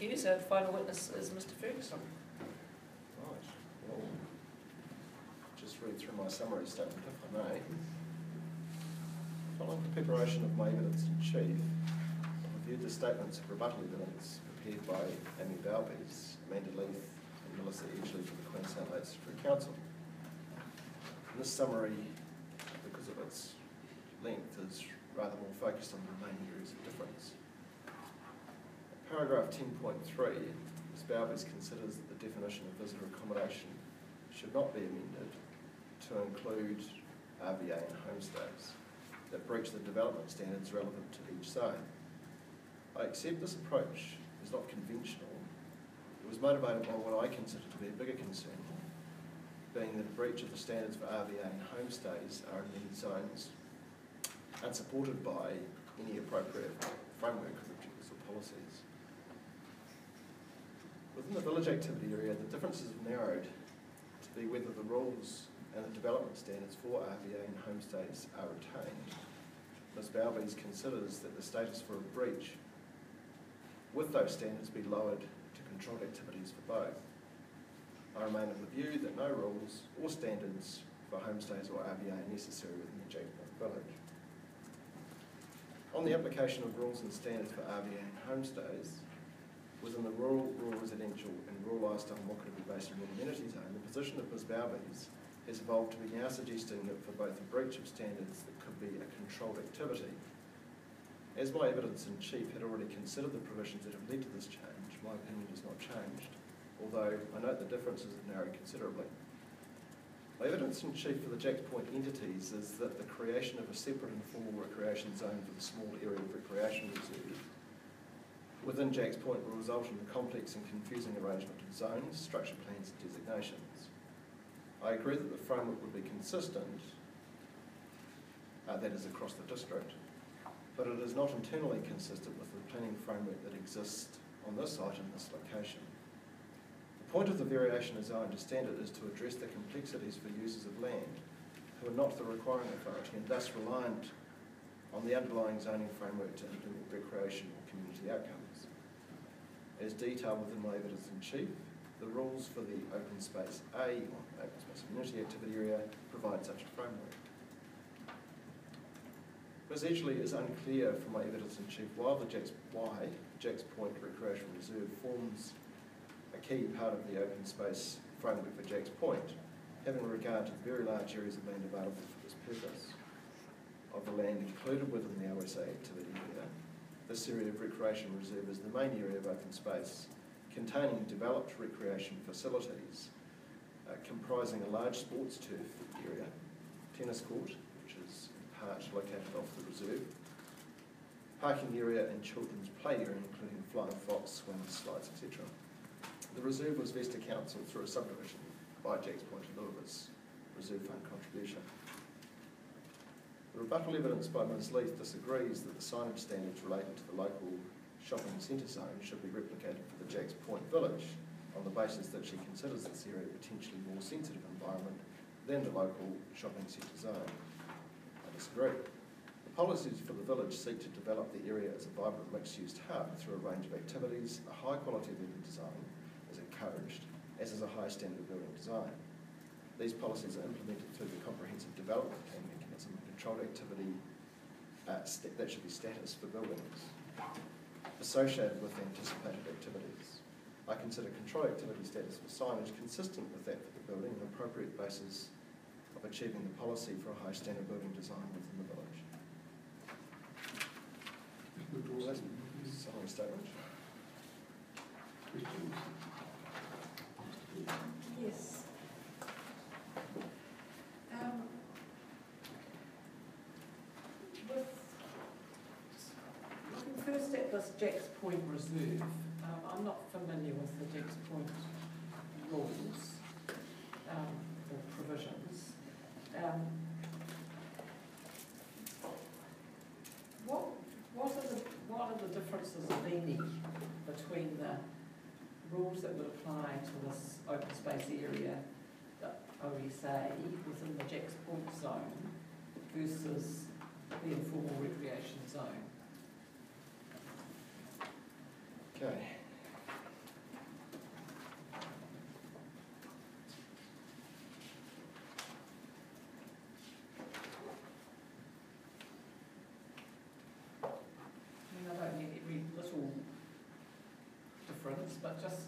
you. So the final witness is Mr. Ferguson. Right. Well, just read through my summary statement, if I may. Following the preparation of my evidence in chief, I reviewed the statements of rebuttal evidence prepared by Amy Balbys, Amanda Leith and Melissa Edgley for the Queenstown Late District Council. And this summary, because of its length, is rather more focused on the main areas of difference. Paragraph 10.3, Ms Balbys considers that the definition of visitor accommodation should not be amended to include RVA and homestays that breach the development standards relevant to each zone. I accept this approach is not conventional. It was motivated by what I consider to be a bigger concern, being that a breach of the standards for RVA and homestays are in these zones unsupported by any appropriate framework of objectives or policies. Within the village activity area, the differences have narrowed to be whether the rules and the development standards for RVA and homestays are retained. Ms Balbys considers that the status for a breach with those standards be lowered to controlled activities for both. I remain of the view that no rules or standards for homestays or RVA are necessary within the Jacques Point village. On the application of rules and standards for RVA and homestays, within the rural residential and rural lifestyle Mokarabi Basin Rural Amenity Zone, the position of Ms Balbys has evolved to be now suggesting that for both a breach of standards that could be a controlled activity. As my evidence in chief had already considered the provisions that have led to this change, my opinion has not changed, although I note the differences have narrowed considerably. My evidence in chief for the Jacques Point entities is that the creation of a separate informal recreation zone for the small area of recreation reserve within Jacques Point will result in a complex and confusing arrangement of zones, structure plans and designations. I agree that the framework would be consistent, that is across the district, but it is not internally consistent with the planning framework that exists on this site in this location. The point of the variation as I understand it is to address the complexities for users of land who are not the requiring authority and thus reliant on the underlying zoning framework to implement recreation or community outcomes. As detailed within my evidence in chief, the rules for the open space A, or open space community activity area, provide such a framework. Ms Edgley is unclear from my evidence in chief why Jacques Point Recreation Reserve forms a key part of the open space framework for Jacques Point, having regard to the very large areas of land available for this purpose. Of the land included within the OSA activity area, this area of recreation reserve is the main area of open space, containing developed recreation facilities, comprising a large sports turf area, tennis court, which is in part located off the reserve, parking area and children's play area, including flying fox, swings, slides, etc. The reserve was vested council through a subdivision by Jacques Point in lieu of its reserve fund contribution. The rebuttal evidence by Ms Leith disagrees that the signage standards related to the local shopping centre zone should be replicated for the Jacques Point village on the basis that she considers this area a potentially more sensitive environment than the local shopping centre zone. I disagree. The policies for the village seek to develop the area as a vibrant mixed-use hub through a range of activities. A high quality living design is encouraged, as is a high standard building design. These policies are implemented through the comprehensive development plan mechanism, and controlled activity that should be status for buildings associated with anticipated activities. I consider control activity status for signage consistent with that for the building, an appropriate basis of achieving the policy for a high standard building design within the village. Summary statement. Yes. Looking first at this Jacques Point Reserve, I'm not familiar with the Jacques Point rules or provisions. What are the differences, if any, between the rules that would apply to this open space area, the OSA, within the Jacques Point zone versus the informal recreation zone? Okay. zones, but just,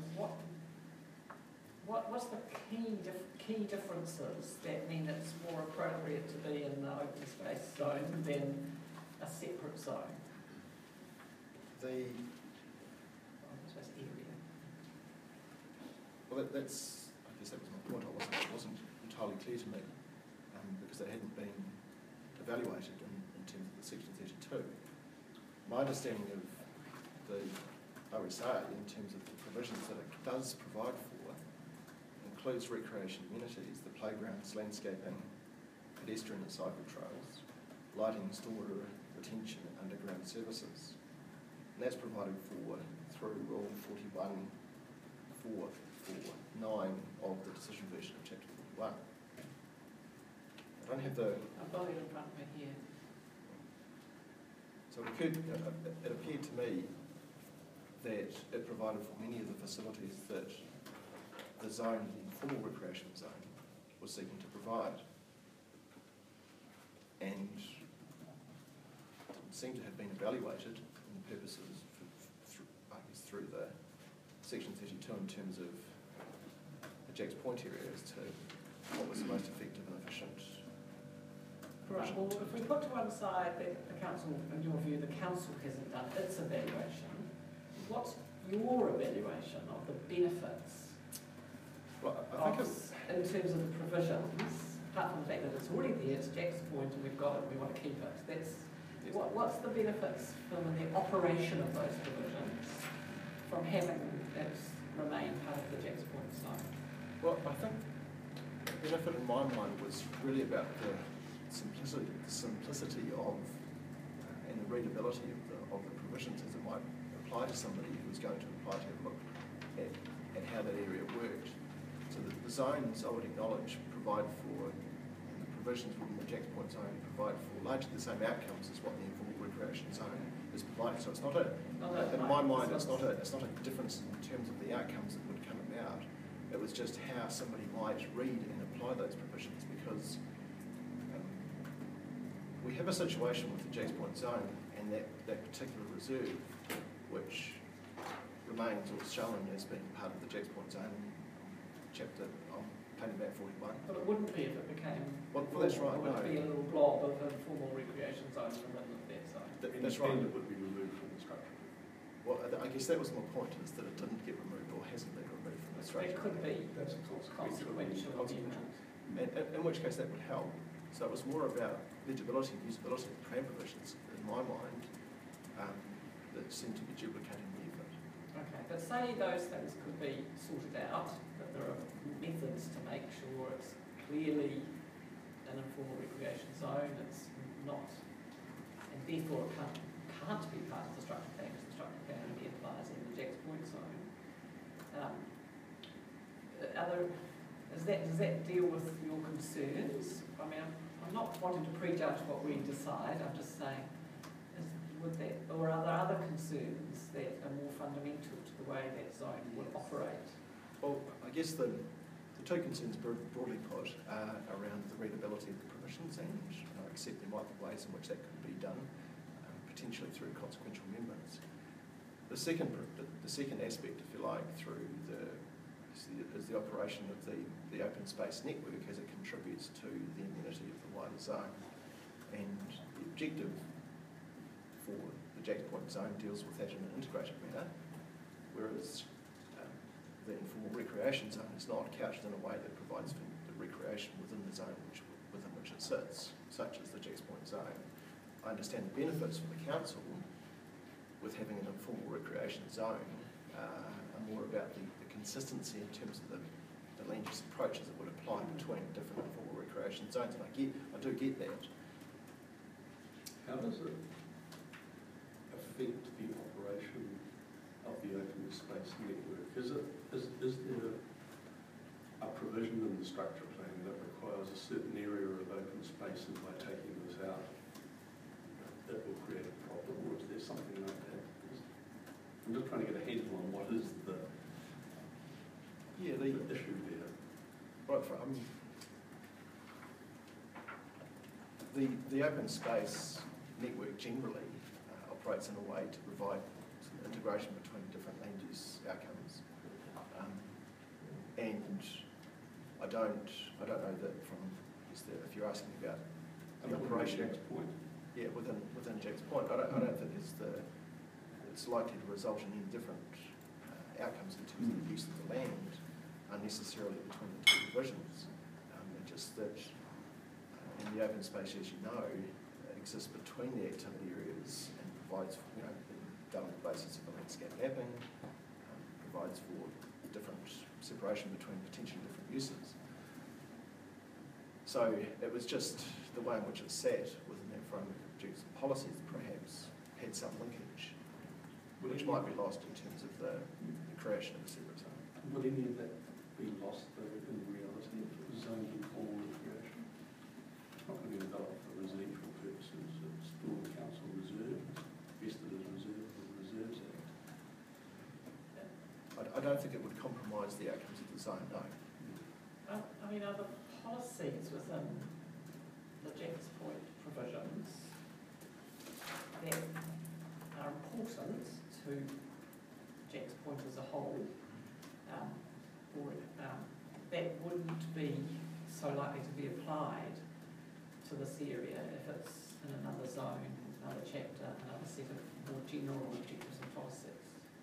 what's the key differences that mean it's more appropriate to be in the open space zone than a separate zone? The, Space area. well, that's, I guess that was my point. It wasn't entirely clear to me because it hadn't been evaluated in terms of the Section 32. My understanding of the OSA in terms of the provisions that it does provide for includes recreation amenities, the playgrounds, landscaping, pedestrian and cycle trails, lighting, stormwater retention and underground services. And that's provided for through Rule 41.449 of the decision version of Chapter 41. I don't have the... I've got it in front of me here. So it appeared to me that it provided for many of the facilities that the zone, the informal recreation zone, was seeking to provide. And seemed to have been evaluated in the purposes, through the Section 32 in terms of the Jacks Point area as to what was the most effective and efficient. Right, well, if we put to one side that the council, in your view, the council hasn't done its evaluation, what's your evaluation of the benefits Well, I think in terms of the provisions, apart from the fact that it's already there, it's Jacks Point and we've got it, we want to keep it. That's, yes. What's the benefits from the operation of those provisions from having it remain part of the Jacks Point zone? Well, I think the benefit in my mind was really about the simplicity of and the readability of the provisions as it might apply to somebody who was going to apply to have a look at how that area worked. So the zones, I would acknowledge, provide for, and the provisions within the Jacks Point zone provide for largely the same outcomes as what the informal recreation zone is providing. So it's not in my mind, it's not a difference in terms of the outcomes that would come about. It was just how somebody might read and apply those provisions, because we have a situation with the Jacks Point zone and that particular reserve, which remains or is shown as being part of the Jacks Point zone, chapter on Planning Map 41. But it wouldn't be if it became... Well, that's right, It would no. be a little blob of informal recreation zone in the middle of that zone. That's right. It would be removed from the structure. Well, I guess that was my point, is that it didn't get removed or hasn't been removed from the structure. It could be That's a consequential consequential. In which case that would help. So it was more about legibility and usability of plan provisions, in my mind, that seemed to be duplicating the effort. Okay, but say those things could be sorted out, that there are methods to make sure it's clearly an informal recreation zone, it's not, and therefore it can't be part of the structure plan, because the structure plan only applies in the Jacks Point zone. Does that deal with your concerns? I mean, I'm not wanting to prejudge what we decide, I'm just saying, or are there other concerns that are more fundamental to the way that zone would operate? Well, I guess the two concerns broadly put are around the readability of the provisions, and I accept there might be ways in which that could be done, potentially through consequential amendments. The second aspect, if you like, through is the operation of the open space network as it contributes to the amenity of the wider zone. And the objective for the Jacks Point zone deals with that in an integrated manner, whereas the informal recreation zone is not couched in a way that provides for the recreation within the zone within which it sits, such as the Jacks Point zone. I understand the benefits for the council with having an informal recreation zone are more about the consistency in terms of the land use approaches that would apply between different informal recreation zones, and I do get that. How does it affect the operation of the open space network? Is there a provision in the structure plan that requires a certain area of open space, and by taking this out, that will create a problem, or is there something like that? I'm just trying to get a handle on what is the issue there. Right, the open space network generally operates in a way to provide some integration between different land use outcomes. And I don't know that from, if you're asking about the operation, Jack's Point. yeah, within Jack's Point, I don't think it's likely to result in any different outcomes in terms of the use of the land unnecessarily between the two divisions. Just that in the open space, as you know, exists between the activity areas and provides, done on the basis of a landscape mapping, provides for different separation between potentially different uses. So it was just the way in which it sat within that framework of objectives and policies perhaps had some linkage, which might be lost in terms of the creation of a separate zone. Would any of that be lost though in reality if it was zoned in formal recreation? It's not going to be developed for residential purposes. It's still council reserve, vested as reserve of the Reserves Act. I don't think it would compromise the outcomes of the zone, no. I mean, are the policies within the Jack's Point provisions that are important to Jack's Point as a whole, that wouldn't be so likely to be applied to this area if it's in another zone, another chapter, another set of more general objectives and policies?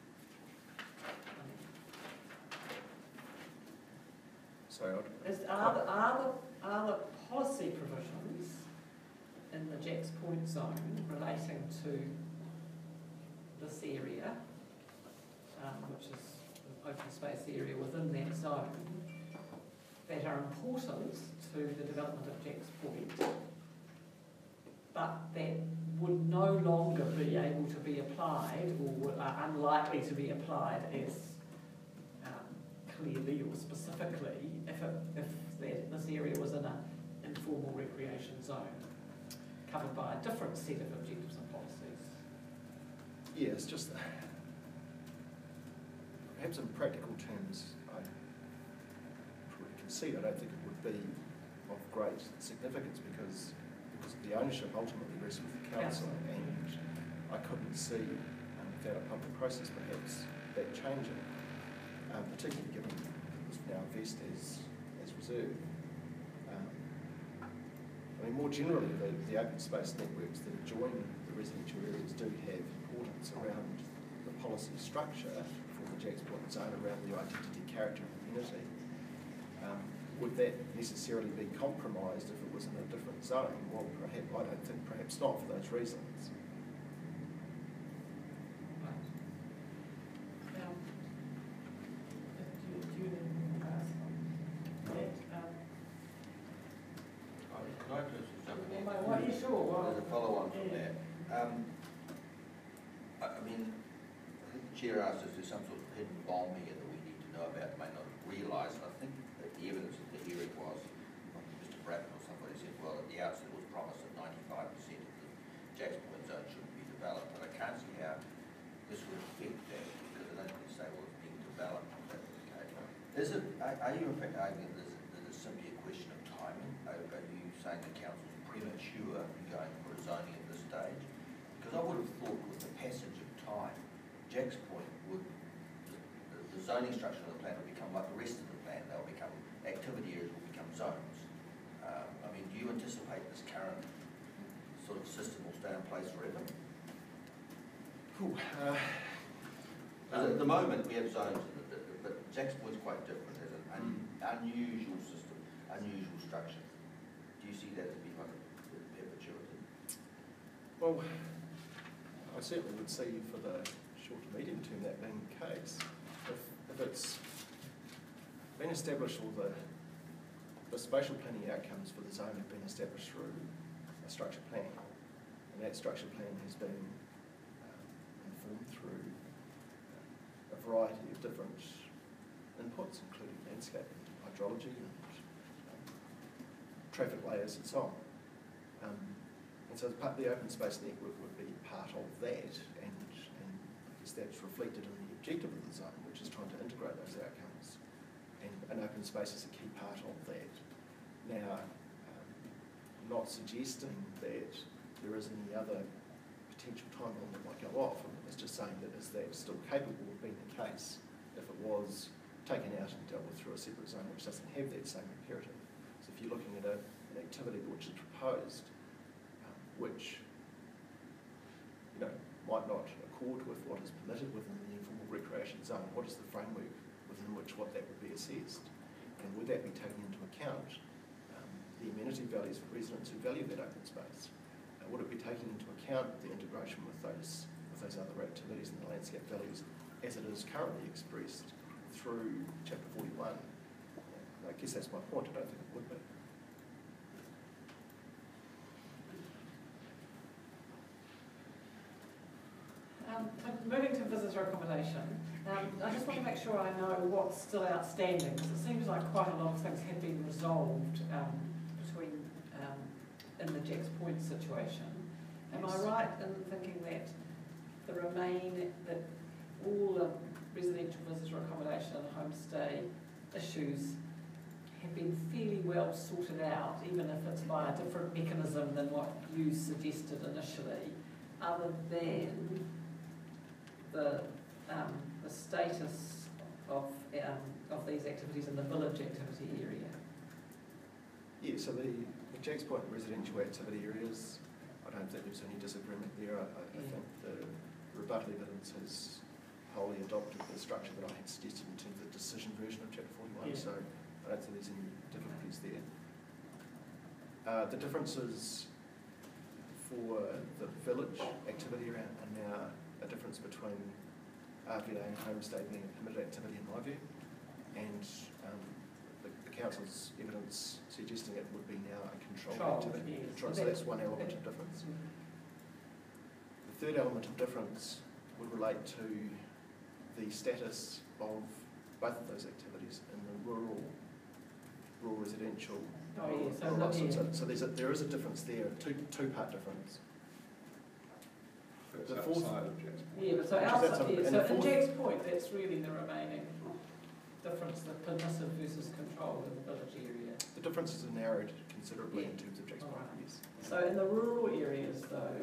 So Are the policy provisions in the Jack's Point zone relating to this area, which is the open space area within that zone, that are important to the development of Jack's Point, but that would no longer be able to be applied or are unlikely to be applied as clearly or specifically if this area was in an informal recreation zone covered by a different set of objectives and policies? yeah, it's just perhaps in practical terms, I probably concede I don't think it would be of great significance because the ownership ultimately rests with the council, and I couldn't see without a public process perhaps that changing. Particularly given it was now vested as reserve. I mean, more generally, the open space networks that adjoin the residential areas do have importance around the policy structure for the Jack's Point zone, around the identity, character and community. Would that necessarily be compromised if it was in a different zone? Well, perhaps, I don't think, perhaps not for those reasons. There's a follow-on from that. I mean, I think the chair asked us if there's some sort of hidden bomb here that we need to know about, may not realise. And I think that the evidence of the hearing was, Mr. Bratton or somebody said, well, at the outset it was promised that 95% of the Jack's Point zone shouldn't be developed. But I can't see how this would affect that because I don't think say, well, it's being developed. Is it? Are you in fact arguing that it's simply a question of timing? Are you saying the council's premature in going for a zoning at this stage? Because I would have thought with the passage of time, Jack's Point would, the zoning structure of the plan will become like the rest of the plan. They'll become, activity areas will become zones. I mean, do you anticipate this current sort of system will stay in place forever? At the moment we have zones, but Jack's Point's quite different. There's an unusual system, unusual structure. Do you see that to be like a perpetuity? Well, I certainly would see for the short to medium term that being the case. If it's been established, or the spatial planning outcomes for the zone have been established through a structure plan, and that structure plan has been informed through a variety of different inputs, including landscape, hydrology, and traffic layers and so on. And so the open space network would be part of that, and I guess that's reflected in the objective of the zone, which is trying to integrate those outcomes. And open space is a key part of that. Now, I'm not suggesting that there is any other potential time bomb that might go off. And it's just saying that is that still capable of being the case if it was taken out and dealt with through a separate zone which doesn't have that same imperative. So if you're looking at an activity which is proposed, which might not accord with what is permitted within the informal recreation zone, what is the framework within which what that would be assessed? And would that be taking into account the amenity values for residents who value that open space? Would it be taking into account the integration with those other activities and the landscape values as it is currently expressed through Chapter 41? I guess that's my point. I don't think it would be. Moving to visitor accommodation, I just want to make sure I know what's still outstanding, because it seems like quite a lot of things have been resolved in the Jacks Point situation. Am I right in thinking that that all the residential visitor accommodation and homestay issues have been fairly well sorted out, even if it's by a different mechanism than what you suggested initially, other than the status of these activities in the village activity area? Yeah, so the Jacks Point residential activity areas, I don't think there's any disagreement there. I think the rebuttal evidence has wholly adopted the structure that I had suggested in terms of the decision version of Chapter 41, so I don't think there's any difficulties there. The differences for the village activity area are now a difference between RVA and homestay being a permitted activity in my view, and the council's evidence suggesting it would be now a controlled activity. Yes. So that's one element of difference. The third element of difference would relate to the status of both of those activities in the rural residential. So there is a difference there, two-part difference. It's The fourth- outside of Jacks Point. Yeah, but so Which is outside, that's so a- in Jacks Point, that's really the remaining difference, the permissive versus controlled in the village area. The differences are narrowed considerably in Yeah. terms of Jacks Point, Alright. yes. So in the rural areas though,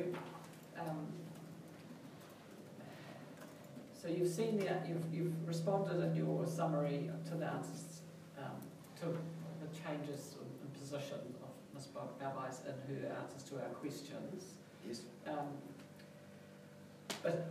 so you've seen you've responded in your summary to the answers, to the changes in position of Ms. Balbais in her answers to our questions. Yes. But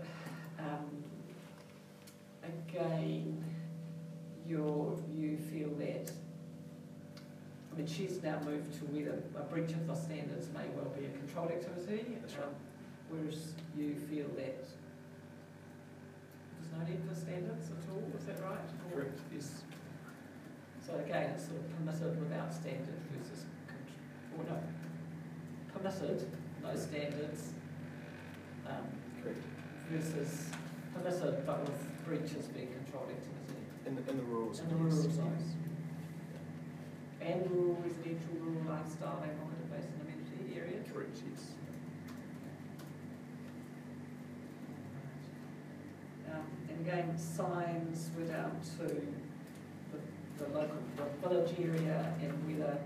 again, you feel that, I mean, she's now moved to whether a breach of the standards may well be a controlled activity. That's right. Whereas you feel that there's no need for standards at all, is that right? Correct, yes. So again, it's sort of permitted without standard versus, or no, permitted, no standards, Correct. versus permitted but with breaches being controlled activity. In the rural In the rural zones. zones. And rural residential, rural lifestyle, and market based and amenity areas. Correct, yes. And again, signs were down to the local, the village area, and whether,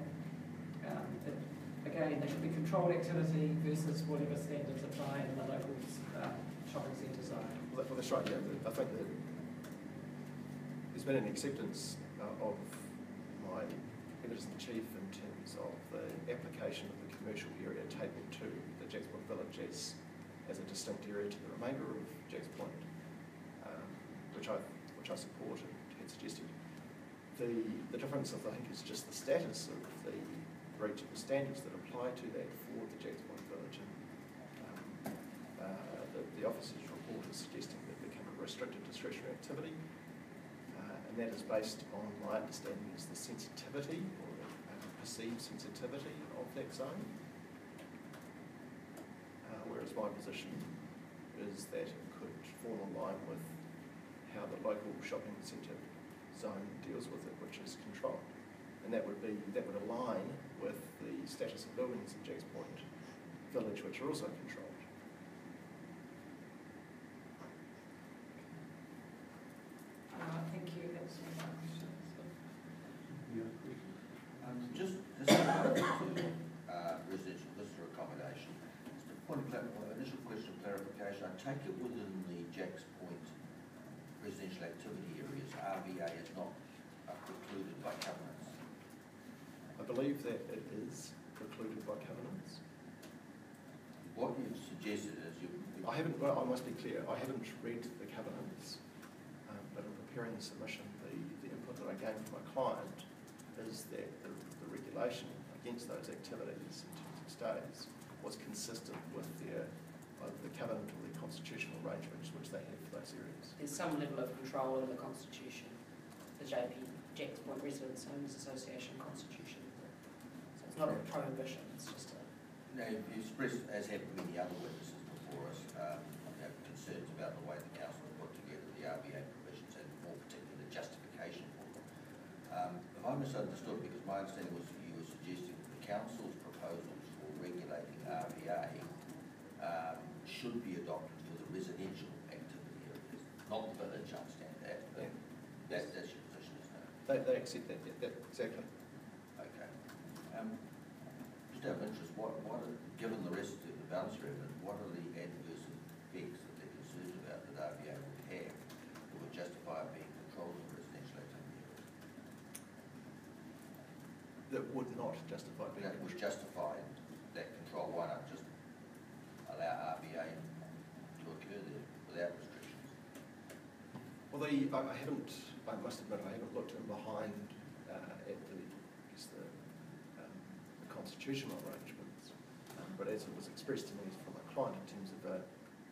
again, there should be controlled activity versus whatever standards apply in the local shopping centre zone. Well, that's right, yeah. I think that there's been an acceptance of my evidence in chief in terms of the application of the commercial area table to the Jacks Point village as a distinct area to the remainder of Jacks Point, which I support and had suggested. The difference, I think, is just the status of the breach of the standards that apply to that for the Jacks Point village. And the officer's report is suggesting that it become a restricted discretionary activity, and that is based on my understanding is the sensitivity or perceived sensitivity of that zone. Whereas my position is that it could fall in line with how the local shopping centre zone deals with it, which is controlled. And that would align with the status of buildings in Jacks Point village, which are also controlled. Thank you, that's all my questions. Just residential visitor accommodation. Just a point of initial question of clarification. take it within the Jacks Point residential activity areas, RVA is not precluded by covenants. I believe that it is precluded by covenants. What you've suggested is Well, I must be clear, I haven't read the covenants, but in preparing the submission, the input that I gained from my client is that the regulation against those activities in terms of stays was consistent with either the covenant or the constitutional arrangements which they have for those areas. There's some level of control in the constitution, the Jacks Point Residents Homes Association constitution. So it's not a prohibition, it's just a... Now, you've expressed, as have many other witnesses before us, concerns about the way the council have put together the RBA provisions and more particularly the justification for them. If I misunderstood, because my understanding was that you were suggesting that the council's proposals for regulating RBA should be adopted for the residential activity areas, not the village, I understand that, but that's your position, isn't it? They accept that, yeah, exactly. Okay. Just out of interest, given the rest of the balance of evidence, what are the adverse effects that they're concerned about that RBA would have that would justify it being controlled in residential activity areas? That would not justify being. That would justify that control. Why not just allow RBA to occur there without restrictions? Well, I must admit, I haven't looked in behind at the constitutional arrangements, but as it was expressed to me from my client in terms of a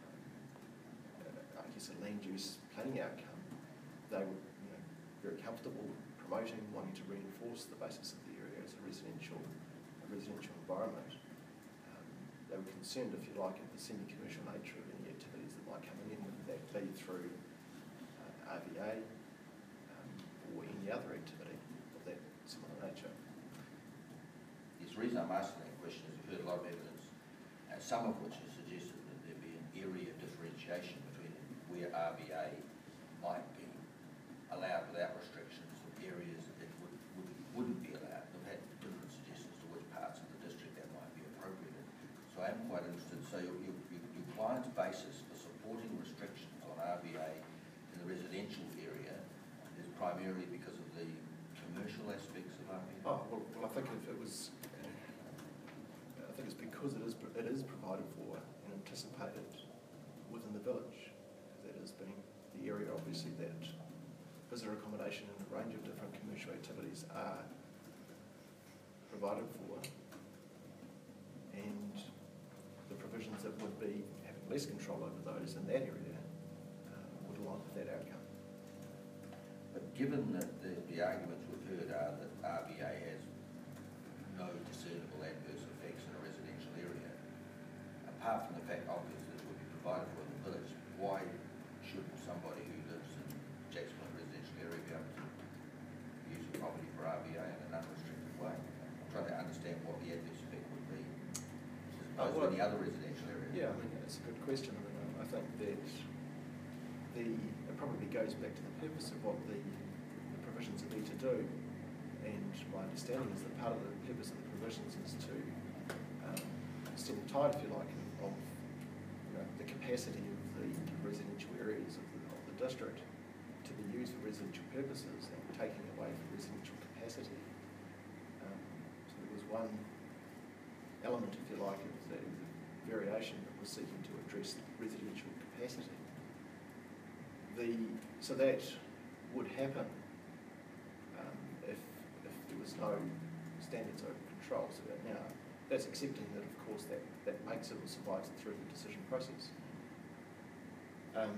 land use planning outcome, they were very comfortable promoting, wanting to reinforce the basis of the area as a residential environment. They were concerned, if you like, of the semi-commercial nature of any activities that might come in, whether that be through RVA or any other activity of that similar nature. The reason I'm asking that question is we've heard a lot of evidence, and some of which has suggested that there be an area differentiation between where RBA might be allowed without restrictions and areas that wouldn't be allowed. We've had different suggestions to which parts of the district that might be appropriate. So I am quite interested. So your client's basis for supporting restrictions on RBA in the residential area is primarily because of the commercial aspects of RBA? Oh, well, I think if it was, I think it's because it is provided for and anticipated within the village. That has been the area, obviously, that visitor accommodation and a range of different commercial activities are provided for, and the provisions that would be having less control over those in that area would align with that outcome. But given that the arguments we've heard are that RBA has no discernible adverse effects in a residential area, apart from the fact, obviously, that it would be provided for in the village, why shouldn't somebody who lives in Jacks Point residential area be able to use the property for RBA in an unrestricted way? I'm trying to understand what the adverse effect would be as opposed to any other residential area. Yeah, I mean, it's a good question. I mean, I think that it probably goes back to the purpose of what the provisions are there to do. And my understanding is that part of the purpose of the provisions is to stem the tide, if you like, of the capacity of the residential areas of the district to be used for residential purposes and taking away from residential capacity. So there was one element, if you like, of the variation that was seeking to address residential capacity. So that would happen if there was no standards over control. So that now that's accepting that, of course, that makes it or survives it through the decision process. I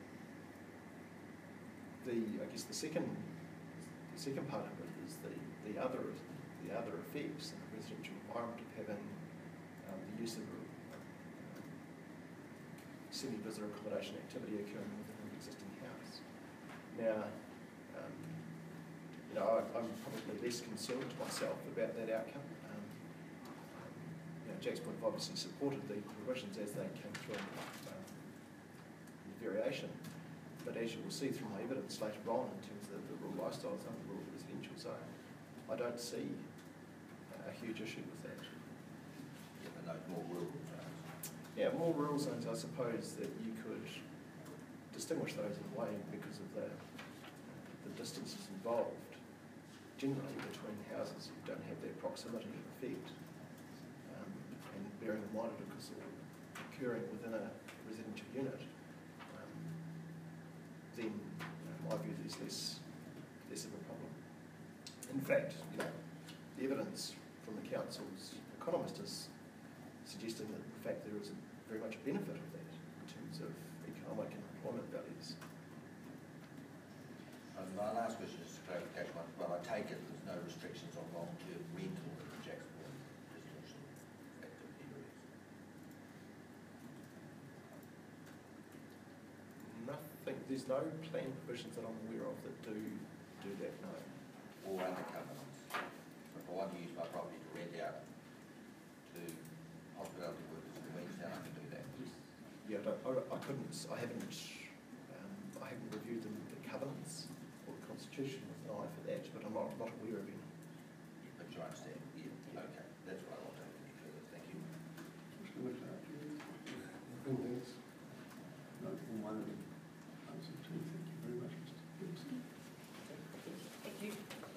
guess the second part of it is the other effects in the residential environment of having the use of semi-visitor accommodation activity occurring within an existing house. Now, I'm probably less concerned myself about that outcome. Jacks Point have obviously supported the provisions as they came through in the variation, but as you will see through my evidence later on in terms of the rural lifestyles under the rural residential zone, I don't see a huge issue with that. Yeah, but no more rural zones. Yeah, more rural zones, I suppose that you could distinguish those in a way because of the distances involved. Generally between houses, you don't have that proximity effect. And bearing in mind it, of course, all occurring within a residential unit, then in my view there's less of a problem. In fact, the evidence from the council's economist is suggesting that in fact there is very much a benefit of that in terms of economic and employment values. My last question is a clarification. Well, I take it there's no restrictions on long-term rental in the Jacks Point residential activity areas. Nothing, there's no plan provisions that I'm aware of that do that, no. Or under covenants. If I want to use my property to rent out to hospitality workers in Queenstown, I can do that. Yeah, I couldn't, I haven't reviewed the covenants or the constitution with an eye for that, but I'm not aware of any. Yeah, but you understand, yeah, okay, that's what I want to take any further, thank you. Mr. McLeod, anything else? No, one of them. Answer two, thank you very much, Mr. Gibson. Thank you.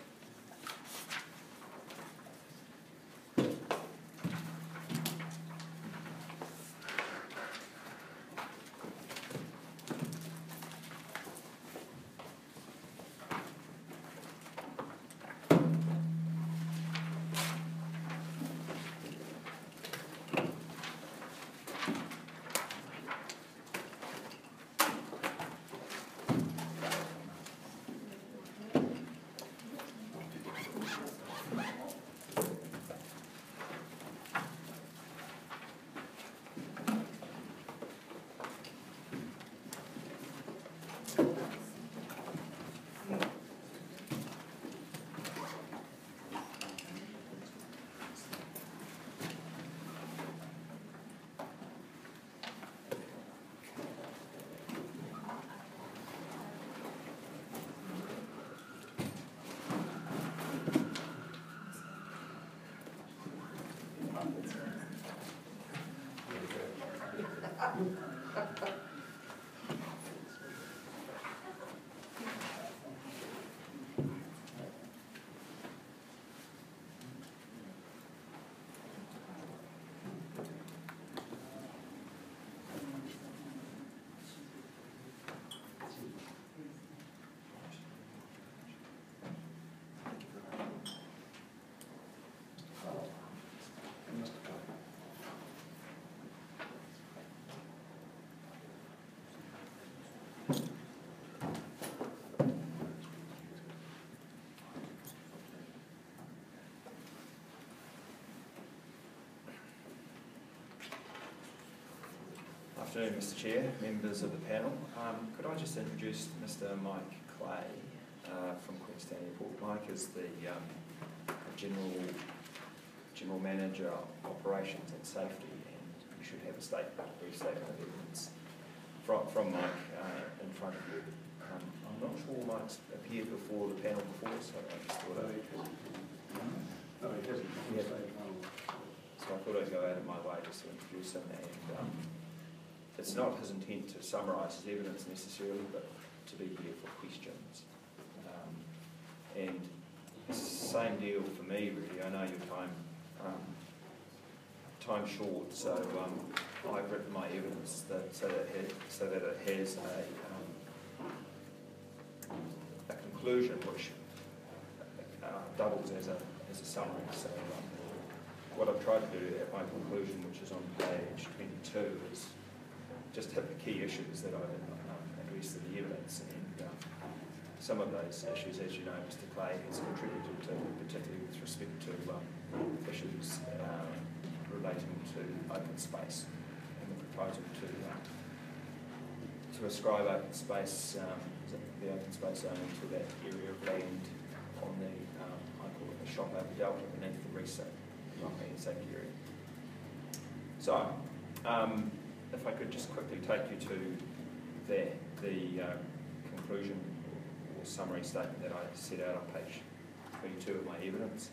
Afternoon, Mr. Chair, members of the panel. Could I just introduce Mr. Mike Clay from Queenstown Airport. Mike is the General Manager of Operations and Safety, and you should have a brief statement of evidence from Mike in front of you. I'm not sure Mike's appeared before the panel before, so I just thought No, he hasn't. So I thought I'd go out of my way just to introduce him, and it's not his intent to summarise his evidence necessarily, but to be here for questions. And same deal for me really. I know your time short, so I've written my evidence so that it has a conclusion which doubles as a summary. So what I've tried to do at my conclusion, which is on page 22, is just hit the key issues that I've addressed in the evidence, and some of those issues, as you know, Mr. Clay has contributed to, particularly with respect to issues relating to open space and the proposal to ascribe open space, the open space zone to that area of land on the, I call it the shop over delta beneath the RESA, and safety area. So, if I could just quickly take you to the conclusion or summary statement that I set out on page 22 of my evidence.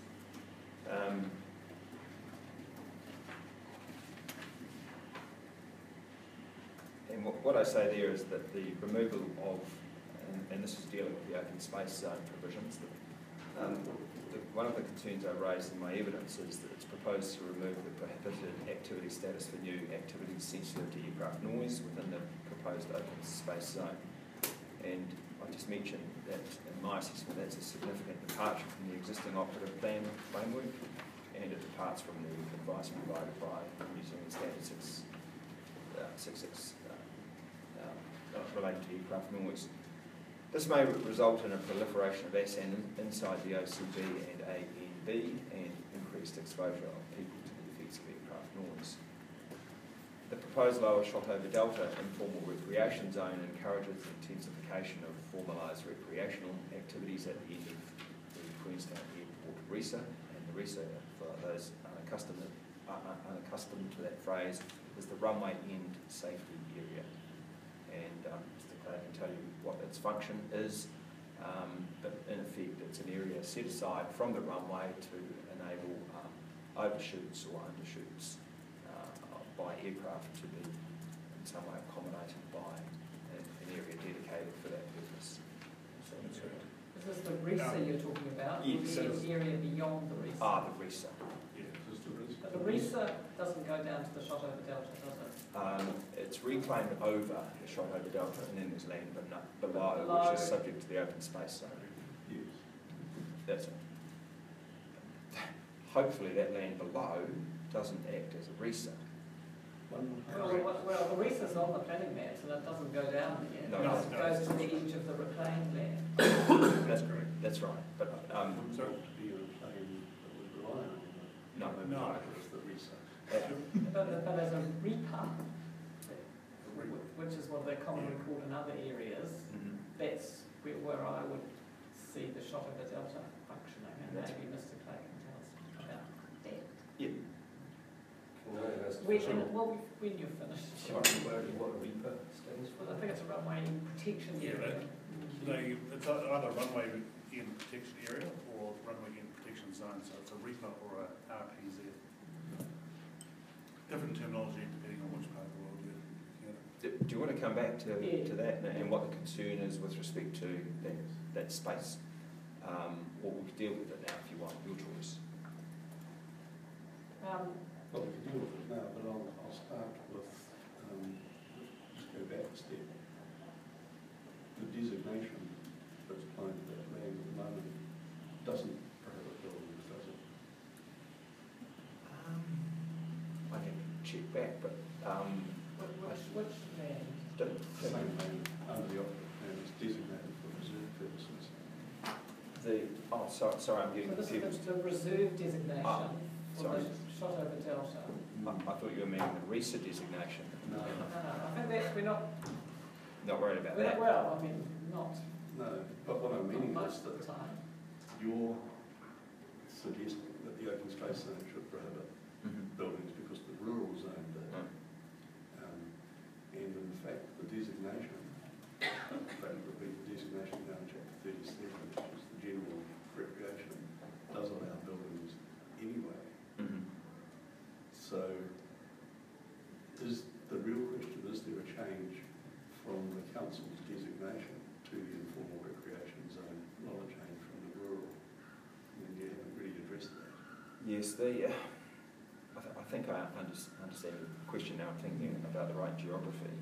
And what I say there is that the removal of, and this is dealing with the open space zone provisions, one of the concerns I raised in my evidence is that it's proposed to remove the prohibited activity status for new activities sensitive to aircraft noise within the proposed open space zone. And I just mentioned that in my assessment that's a significant departure from the existing operative plan framework, and it departs from the advice provided by New Zealand Standard 666 relating to aircraft noise. This may result in a proliferation of ASAN inside the OCB and ANB and increased exposure of people to the effects of aircraft noise. The proposed lower Shotover Delta informal recreation zone encourages the intensification of formalised recreational activities at the end of the Queenstown Airport RESA, and the RESA, for those unaccustomed to that phrase, is the runway end safety area. And Mr. Clay can tell you what its function is, but in effect it's an area set aside from the runway to enable overshoots or undershoots by aircraft to be in some way accommodated by an area dedicated for that purpose. So, Is this the RESA you're talking about? Yes. Or the area beyond the RESA? the RESA. Yeah, just the RESA. But the RESA doesn't go down to the Shotover Delta, does it? It's reclaimed over the Shotover Delta, and then there's land below, Below. which is subject to the open space zone. Yes. That's it. Hopefully that land below doesn't act as a RESA. Well, the RESA's on the planning map, so that doesn't go down there. No, It goes to the edge of the reclaimed land. That's correct. That's right. But So to be a plane that would rely on No. is the RESA. But as a REPA, which is what they're commonly called in other areas, that's where I would see the Shotover Delta functioning, and maybe Mr. Clay can tell us about that. yeah. When you're finished. What a REPA stands for? I think it's a runway protection Yeah, area. It's either runway in protection area or runway in protection zone, so it's a REPA or a RPZ. Different terminology depending on which part of the world you're looking at. Do you want to come back to Yeah. that and what the concern is with respect to that space? Or we could deal with it now if you want, your choice. Well, we can deal with it now, but I'll start with, just go back a step. The designation that's applied to that land at the moment doesn't prohibit buildings, does it? I can check back, but Which land? Same land under the operative plan is designated for reserve purposes. sorry, I'm getting So this confused. is the reserve designation for sorry. the Shotover Delta. I thought you were meaning the RESA designation. No, I think that we're not, Not worried about we're not, that. well, I mean, not no, but what I'm meaning is most of that the time. you're suggesting that the open space zone should prohibit Mhm. buildings because the rural zone did. Mm. And in fact, the designation, that would be the designation down in chapter 37, which is the general recreation, does allow buildings anyway. Mhm. So is the real question, is there a change from the council's designation to the informal recreation zone, not a change from the rural? And you haven't really addressed that. Yes, I think I understand the question now. I'm thinking about the right geography.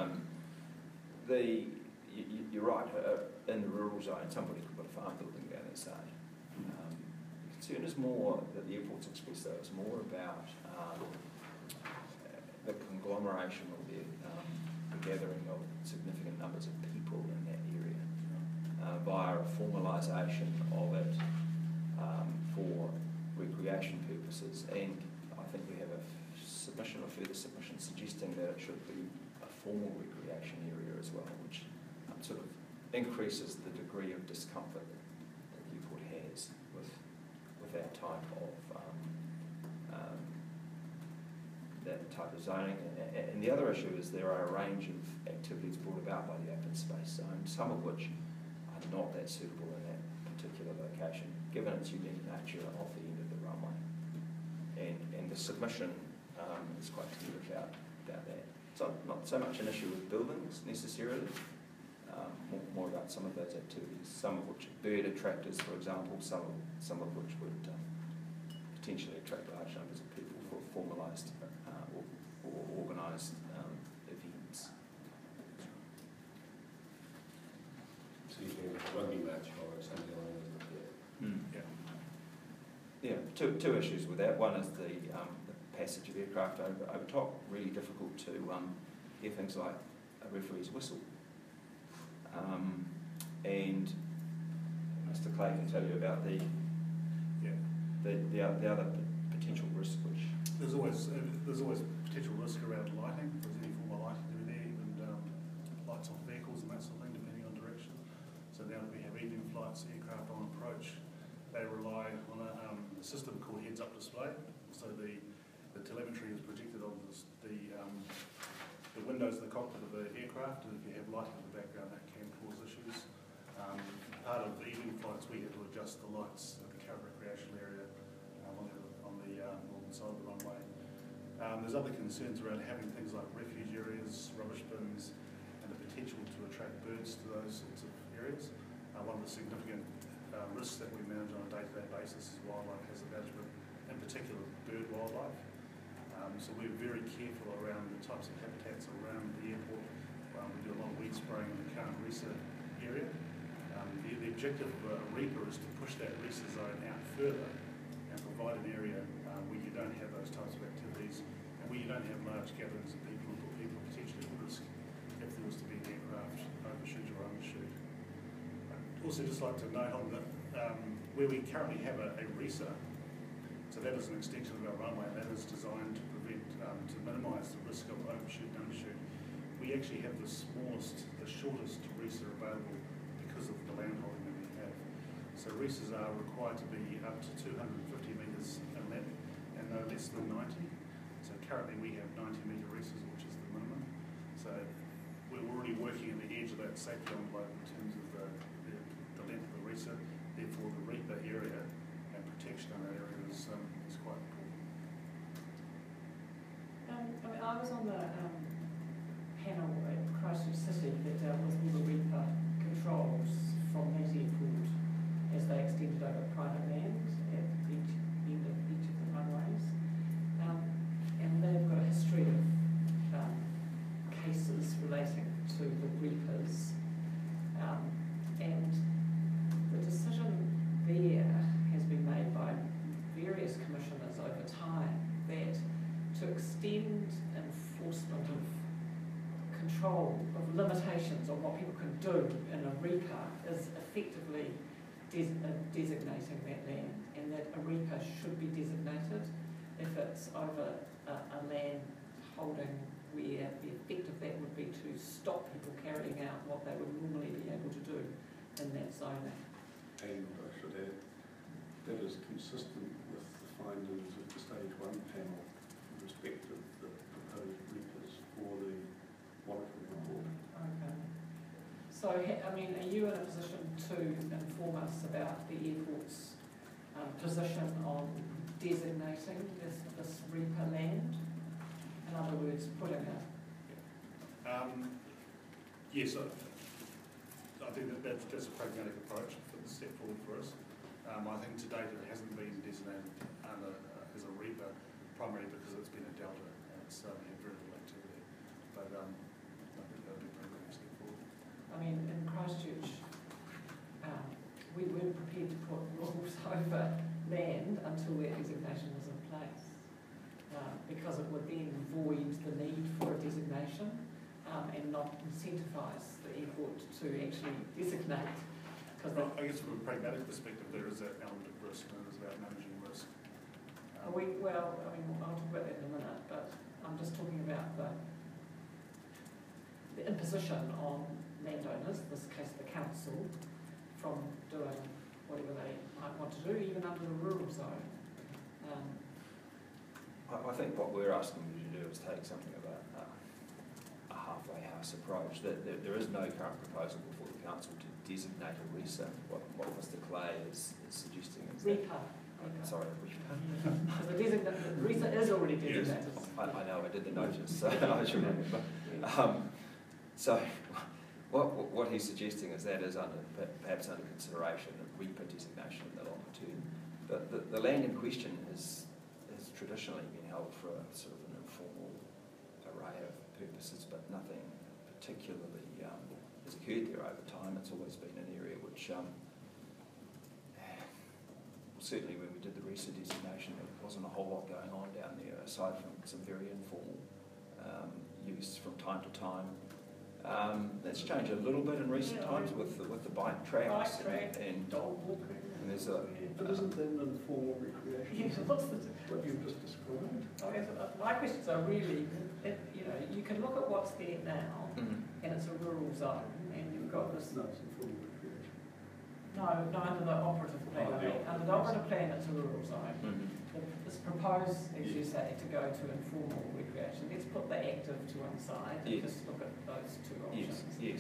You're right. In the rural zone, somebody could put a farm building down there, say. The concern is more that the airport's expressed, though, is more about the conglomeration or the gathering of significant numbers of people in that area via a formalisation of it for recreation purposes. And I think we have a submission or further submission suggesting that it should be a formal recreation area as well, which sort of increases the degree of discomfort that the airport has with that type of zoning. And the other issue is there are a range of activities brought about by the open space zone, some of which are not that suitable in that particular location, given its unique nature of the end of the runway. And the submission is quite clear about that. not so much an issue with buildings necessarily, more about some of those activities, some of which are bird attractors, for example, some of which would potentially attract large numbers of people for formalised or organised events. So you think a rugby match or something like that? Yeah, two issues with that. One is the passage of aircraft over top. Really difficult to hear things like a referee's whistle. And Mr. Clay can tell you about the other potential risk, which There's always potential risk around lighting. If there's any form of lighting to be there, and lights on vehicles and that sort of thing, depending on direction. So now that we have evening flights, aircraft on approach, they rely on a system called heads-up display. So the telemetry is projected on the windows of the cockpit of the aircraft, and if you have lighting in the background, that can cause issues. Part of the evening flights, we had to adjust the lights at the current recreational area on the northern side of the runway. There's other concerns around having things like refuge areas, rubbish bins, and the potential to attract birds to those sorts of areas. One of the significant risks that we manage on a day-to-day basis is wildlife hazard management, in particular bird wildlife. So we're very careful around the types of habitats around the airport. We do a lot of weed spraying in the current RESA area. The objective of a REPA is to push that RESA zone out further and provide an area where you don't have those types of activities and where you don't have large gatherings of people and put people potentially at risk if there was to be an aircraft overshoot or undershoot. I'd also just like to note on that where we currently have a RESA, so that is an extension of our runway, and that is designed to prevent, to minimise the risk of overshoot and undershoot. We actually have the smallest, the shortest RESA available because of the land holding that we have. So RESAs are required to be up to 250 metres in length and no less than 90. So currently we have 90-metre RESAs, which is the minimum. So we're already working at the edge of that safety envelope in terms of the length of the RESA. Therefore, the REPA area and protection in that area is quite important. I was on the panel at Christchurch City that dealt with all the REPA controls from that airport as they extended over private land at each end of each of the runways. And they've got a history of cases relating to the REPAs. And the decision there has been made by various commissioners over time that to extend enforcement of control of limitations on what people can do in a REPA is effectively designating that land, and that a REPA should be designated if it's over a land holding where the effect of that would be to stop people carrying out what they would normally be able to do in that zoning. And I should add, that is consistent with the findings of the Stage 1 panel in respect of the proposed REPAs for the monitoring report. Okay. So, I mean, are you in a position to inform us about the airport's position on designating this REPA land? In other words, putting it? Yes, I think that's a pragmatic approach for the step forward for us. I think to date it hasn't been designated as a REPA, primarily because it's been a delta and it's had very little activity. But I think that would be a pragmatic step forward. I mean, in Christchurch, we weren't prepared to put rules over land until that designation was in place, because it would then void the need for a designation and not incentivise the airport to actually designate. Well, I guess from a pragmatic perspective, there is that element of risk, and it is about managing risk. I'll talk about that in a minute, but I'm just talking about the imposition on landowners, in this case the council, from doing whatever they might want to do, even under the rural zone. I think what we're asking you to do is take something of a halfway house approach. That there is no current proposal before the council to designate a RESA. What Mr. Clay is suggesting is REPA. Sorry. Because the reason is already designated. I know, I did the notice, so I should remember. So, what he's suggesting is that is perhaps under consideration, a REPA designation in the longer term. The land in question has traditionally been held for a sort of an informal array of purposes, but nothing particularly has occurred there over time. It's always been an area which, certainly when we did the RESA designation, there wasn't a whole lot going on down there, aside from some very informal use from time to time. That's changed a little bit in recent times with the bike tracks and Dog walking. and there's a But isn't that an informal recreation? Yes, what's the, What you've just described? okay, so my questions are really, you know, you can look at what's there now, and it's a rural zone, and you've got this. No, it's informal recreation. No, under the operative plan. Oh, I mean, under the operative plan, it's a rural zone. It's proposed, as you say, to go to informal recreation. Let's put the active to one side and Yes. just look at those two yes, options. yes.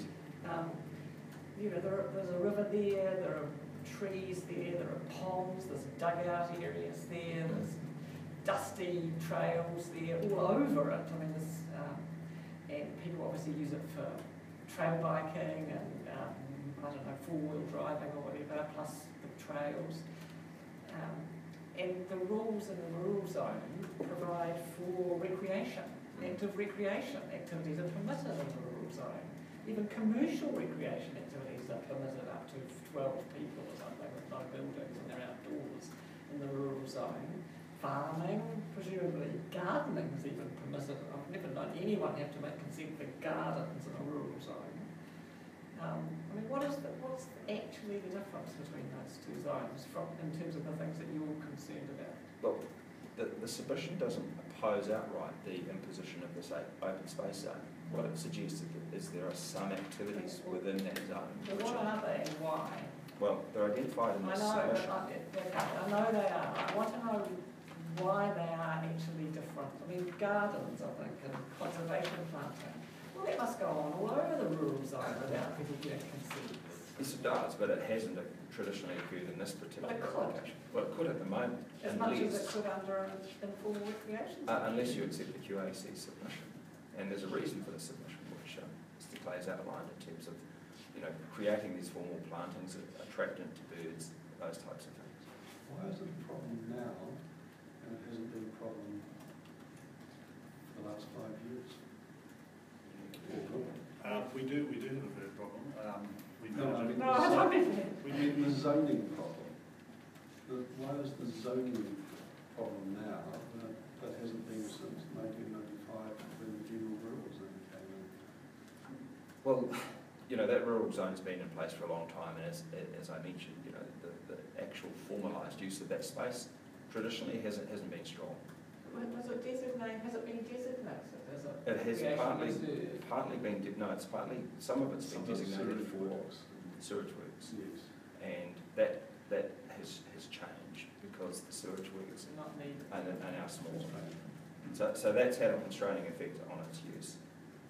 You know, there's a river there are trees there are ponds, there's dugout areas there, there's dusty trails there all over it. I mean, there's, and people obviously use it for trail biking and, I don't know, four-wheel driving or whatever, plus the trails. And the rules in the rural zone provide for recreation, active recreation. Activities are permitted in the rural zone. Even commercial recreation activities are permitted up to 12 people or something with no buildings and they're outdoors in the rural zone. Farming, presumably gardening is even permitted. I've never known anyone have to make consent for gardens in a rural zone. I mean, what's actually the difference between those two zones in terms of the things that you're concerned about? Well, the submission doesn't oppose outright the imposition of this open space zone. What it suggests is there are some activities within that zone. So which what are they and why? Well, they're identified in I this know, submission. I know they are. I want to know why they are actually different. I mean, gardens, I think, and conservation planting. Well, that must go on all over the rural zone without people getting consent. Yes, it does, but it hasn't traditionally occurred in this particular But it could. application. Well, it could at the moment, As much as it could under an informal recreation. unless you accept the QAC submission. And there's a reason for the submission, which Mr. Clay's outlined in terms of, you know, creating these formal plantings, attractant to birds, those types of things. Why is it a problem now, and it hasn't been a problem for the last 5 years? We do have a bird problem. No, I mean, No, I don't mean that. we mean the zoning problem. Why is the zoning problem now that hasn't been since 1995 when the general rural zone came in? Well, you know, that rural zone's been in place for a long time, and as I mentioned, you know, the actual formalised use of that space traditionally hasn't been strong. Was it designated, has it been designated as a It has recreation reserve? partly been, no, it's partly, some of it's been Some of the designated sewage for works. sewage works, Yes. and that has changed because the sewage works Not needed. are now small. So that's had a constraining effect on its use.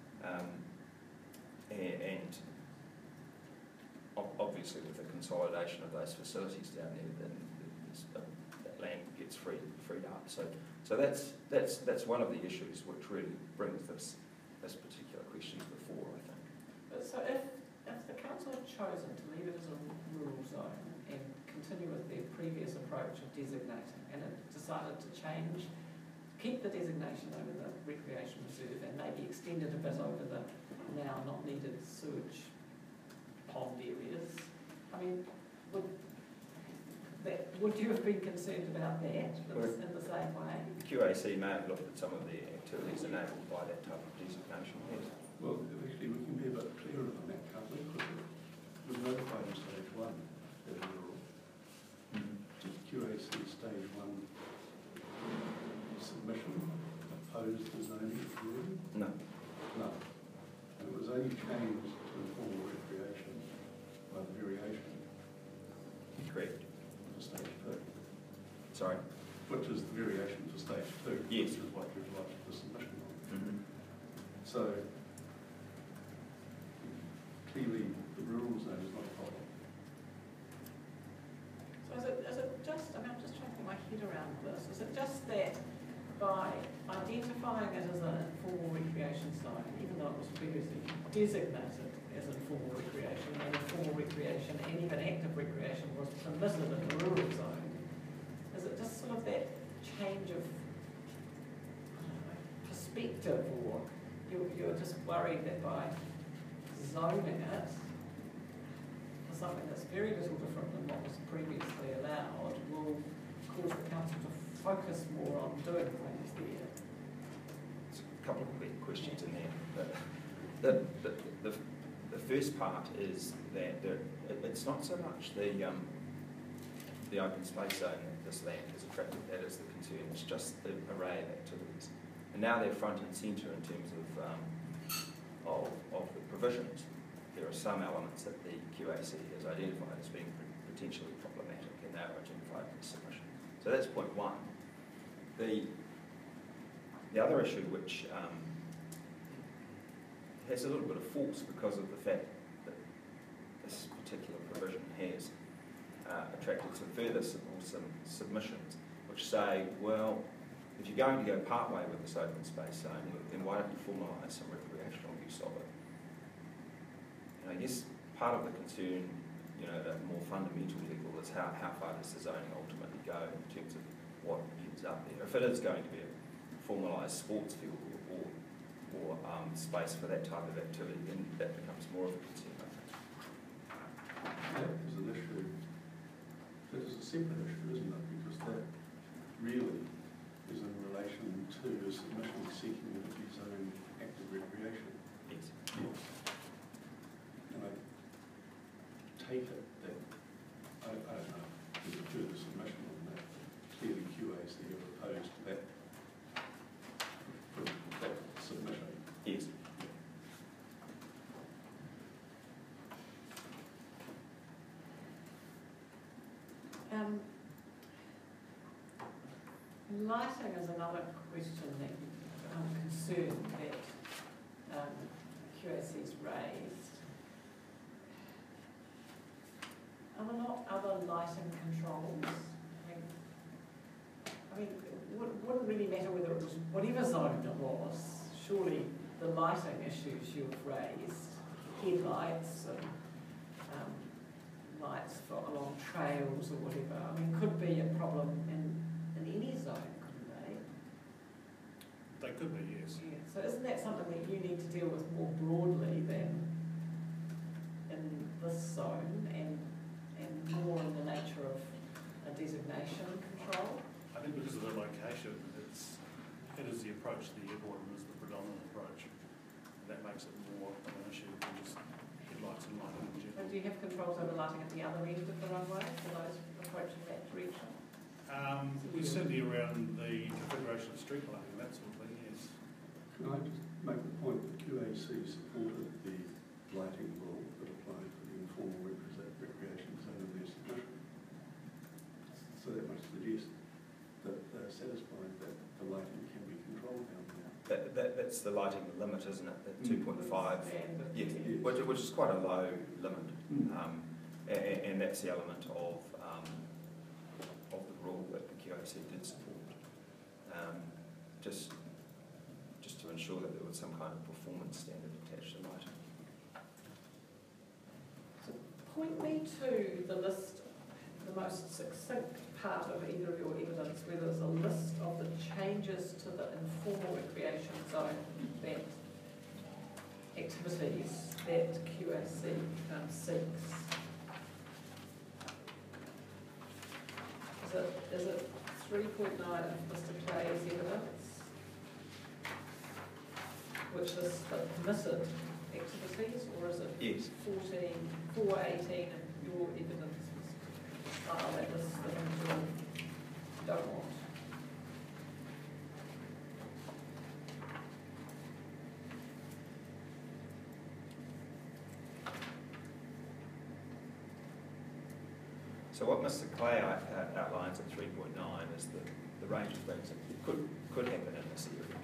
And obviously with the consolidation of those facilities down there, then that land gets freed up. So that's one of the issues which really brings this particular question before, I think. So if the council had chosen to leave it as a rural zone and continue with their previous approach of designating, and it decided to change, keep the designation over the recreation reserve and maybe extend it a bit over the now not needed sewage pond areas, I mean, would you have been concerned about that in the same way? The QAC may have looked at some of the activities enabled by that type of designation, yes. Well, actually, we can be a bit clearer than that, can't we? Because it was notified in stage 1 as rural. Did QAC stage 1 submission opposed the zoning ruling? No. No. And it was only changed to informal recreation by the variation Correct. for stage 2. Sorry. Which is the variation for stage 2. Yes. Which is what you've lodged the submission on. Mm-hmm. So, clearly, the rural zone is not a problem. So is it just, I mean, I'm just trying to think my head around this. Is it just that by identifying it as an informal recreation zone, even though it was previously designated as informal recreation, and informal recreation and even active recreation was permitted in the rural zone, is it just sort of that change of, I don't know, perspective, or you're just worried that by zoning it for something that's very little different than what was previously allowed will cause the council to focus more on doing things there? There's a couple of quick questions in there. The first part is that it's not so much the open space zone that this land has attracted that is the concern, it's just the array of activities. And now they're front and centre in terms of the provisions. There are some elements that the QAC has identified as being potentially problematic, and they are identified in the submission. So that's point one. The other issue, which has a little bit of force because of the fact that this particular provision has attracted some further submissions, which say, well, if you're going to go part way with this open space zone, then why don't you formalise some recreational use of it? And I guess part of the concern, at a more fundamental level, is how far does the zoning ultimately go in terms of what ends up there. If it is going to be a formalised sports field or space for that type of activity, then that becomes more of a concern, I think. That is an issue, that is a separate issue, isn't it? Because that really is in relation to a submission seeking to be zoned active recreation. Yes. And I take it that, I don't know, there's a further submission on that. Clearly QAC are opposed to that, that submission. Yes. Lighting is another question that I'm concerned that QAC's raised. Are there not other lighting controls? I mean, it wouldn't really matter whether it was whatever zone it was. Surely the lighting issues you've raised, headlights and lights for along trails or whatever, I mean, could be a problem in any zone, couldn't they? They could be, yes. Yeah. So isn't that something that you need to deal with more broadly than in this zone and more in the nature of a designation control? I think because of the location, it is the approach to the airport and is the predominant approach. That makes it more of an issue than just headlights and lighting in general. And do you have controls over lighting at the other end of the runway for those approaching that direction? We certainly around the configuration of street lighting and that sort of thing, yes. Can I just make the point that QAC supported the lighting rule that applied for the informal recreation zone of their submission? So that must suggest that they're satisfied that the lighting can be controlled down there. That's the lighting limit, isn't it? That 2.5. Yes, Yes. Which is quite a low limit. Mm. And that's the element of the rule that the QAC did support. Just to ensure that there was some kind of performance standard attached to lighting. So point me to the list, the most succinct part of either of your evidence, where there's a list of the changes to the informal recreation zone that activities that QAC seeks. Is it 3.9 of Mr. Clay's evidence, which is the permitted activities, or is it Yes. 418 of your evidence? That list that you don't want. So what Mr. Clay outlines at 3.9 is the range of things that could happen in this area.